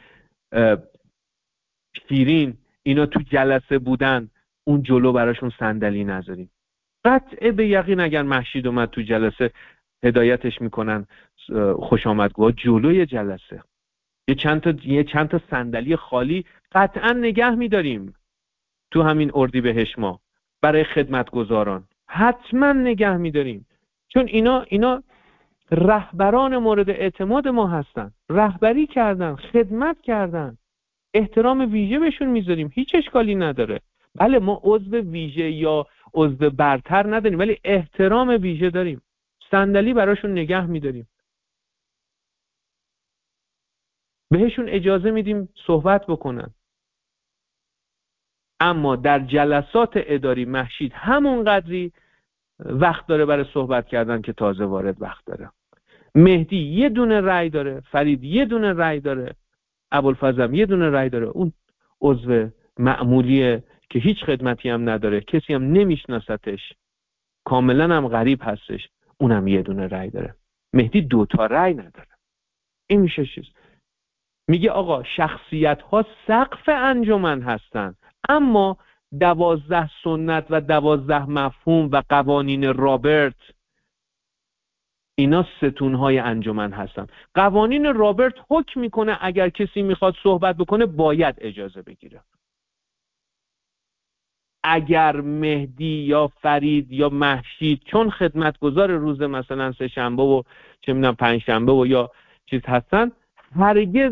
شیرین اینا تو جلسه بودن اون جلو براشون صندلی نذاریم. قطعه به یقین اگر مهشید اومد تو جلسه هدایتش میکنن خوش آمدگوها جلوی جلسه، یه چند تا صندلی خالی قطعا نگه میداریم تو همین اردیبهشت ماه برای خدمتگزاران، حتما نگه میداریم، چون اینا رهبران مورد اعتماد ما هستن، رهبری کردن، خدمت کردن، احترام ویژه بهشون میذاریم، هیچ اشکالی نداره. بله ما عضو ویژه یا عضو برتر نداریم ولی احترام ویژه داریم، صندلی براشون نگه میداریم، بهشون اجازه میدیم صحبت بکنن. اما در جلسات اداری مهشید همون قدری وقت داره برای صحبت کردن که تازه وارد وقت داره. مهدی یه دونه رأی داره، فرید یه دونه رأی داره، ابوالفضل هم یه دونه رأی داره، اون عضو معمولیه که هیچ خدمتی هم نداره، کسی هم نمیشناستش، کاملا هم غریب هستش، اونم یه دونه رأی داره. مهدی 2 تا رأی نداره. این میشه چیز. میگه آقا شخصیت ها سقف انجمن هستن، اما 12 سنت و 12 مفهوم و قوانین رابرت اینا ستونهای انجمن هستن. قوانین رابرت حکم میکنه اگر کسی میخواد صحبت بکنه باید اجازه بگیره. اگر مهدی یا فرید یا مهشید چون خدمتگزار روز مثلا سه شنبه و چه میدونم پنج شنبه و یا چیز هستن، هرگز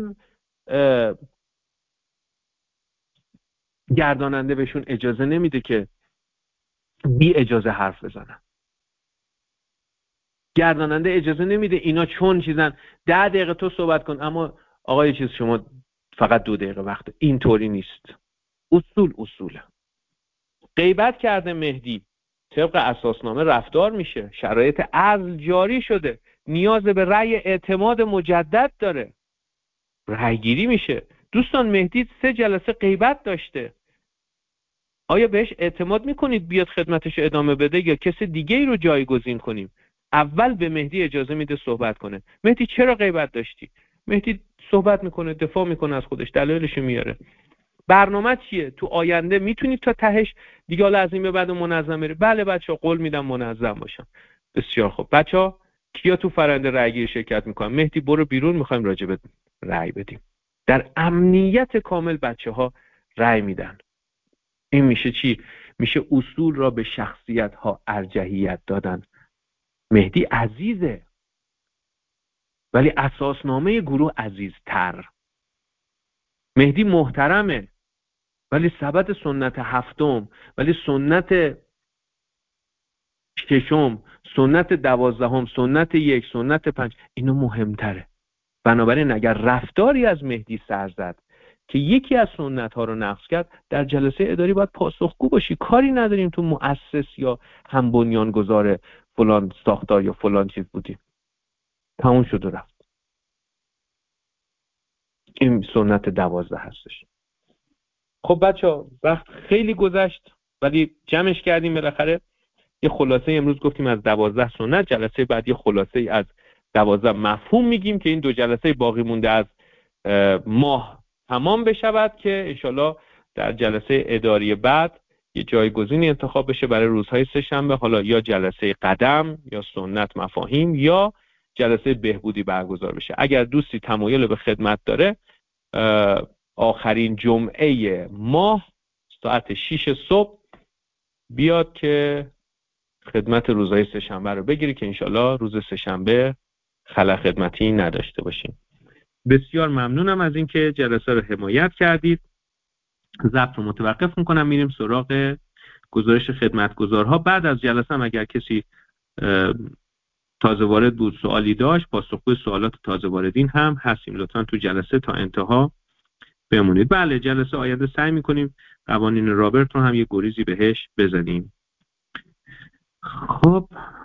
گرداننده بهشون اجازه نمیده که بی اجازه حرف بزنن. گرداننده اجازه نمیده اینا چون چیزن 10 دقیقه تو صحبت کن اما آقای چیز شما فقط 2 دقیقه وقت. اینطوری نیست. اصوله. غیبت کرده مهدی، طبق اساسنامه رفتار میشه، شرایط عزل جاری شده، نیاز به رأی اعتماد مجدد داره، رأی گیری میشه. دوستان مهدی 3 جلسه غیبت داشته، آیا بهش اعتماد میکنید بیاد خدمتش ادامه بده یا کسی دیگه ای رو جایگزین کنیم؟ اول به مهدی اجازه میده صحبت کنه. مهدی چرا غیبت داشتی؟ مهدی صحبت میکنه، دفاع میکنه از خودش، دلایلش میاره. برنامه چیه؟ تو آینده میتونید تا تهش دیگه حالا از این به بعد منظم بری؟ بله بچه‌ها قول میدم منظم باشم. بسیار خوب. بچه‌ها کیا تو فرآیند رأیگیری شرکت میکنن؟ مهدی برو بیرون، میخوایم راجع به رأی بدیم. در امنیت کامل بچه‌ها رأی میدن. این میشه چی؟ میشه اصول را به شخصیت ها ارجحیت دادن. مهدی عزیزه ولی اساسنامه گروه عزیزتر. مهدی محترمه ولی سبد سنت 7، ولی سنت 6، سنت 12، سنت 1، سنت 5 اینو مهمتره. بنابراین اگر رفتاری از مهدی سر زد که یکی از سنت ها رو نقض کرد، در جلسه اداری باید پاسخگو باشی. کاری نداریم تو مؤسس یا هم بنیانگذار فلان ساختار یا فلان چیز بودی. تموم شد و رفت. این سنت 12 هستش. خب بچه‌ها وقت خیلی گذشت ولی جمعش کردیم بالاخره. یه خلاصه امروز گفتیم از 12 سنت، جلسه بعد یه خلاصه از 12 مفهوم میگیم که این 2 جلسه باقی مونده از ماه تمام بشود که انشالله در جلسه اداری بعد یه جایگزینی انتخاب بشه برای روزهای سه شنبه، حالا یا جلسه قدم یا سنت مفاهیم یا جلسه بهبودی برگزار بشه. اگر دوستی تمایل به خدمت داره آخرین جمعه ماه ساعت 6 صبح بیاد که خدمت روزهای سه شنبه رو بگیری که انشالله روز سه شنبه خلا خدمتی نداشته باشیم. بسیار ممنونم از اینکه جلسه رو حمایت کردید. ضبط رو متوقف میکنم، میریم سراغ گزارش خدمتگزارها. بعد از جلسه هم اگر کسی تازه وارد بود سوالی داشت، پاسخگوی سوالات تازه واردین هم هستیم. لطفا تو جلسه تا انتها بمونید. بله جلسه آینده سعی میکنیم قوانین رابرت رو هم یه گریزی بهش بزنیم. خب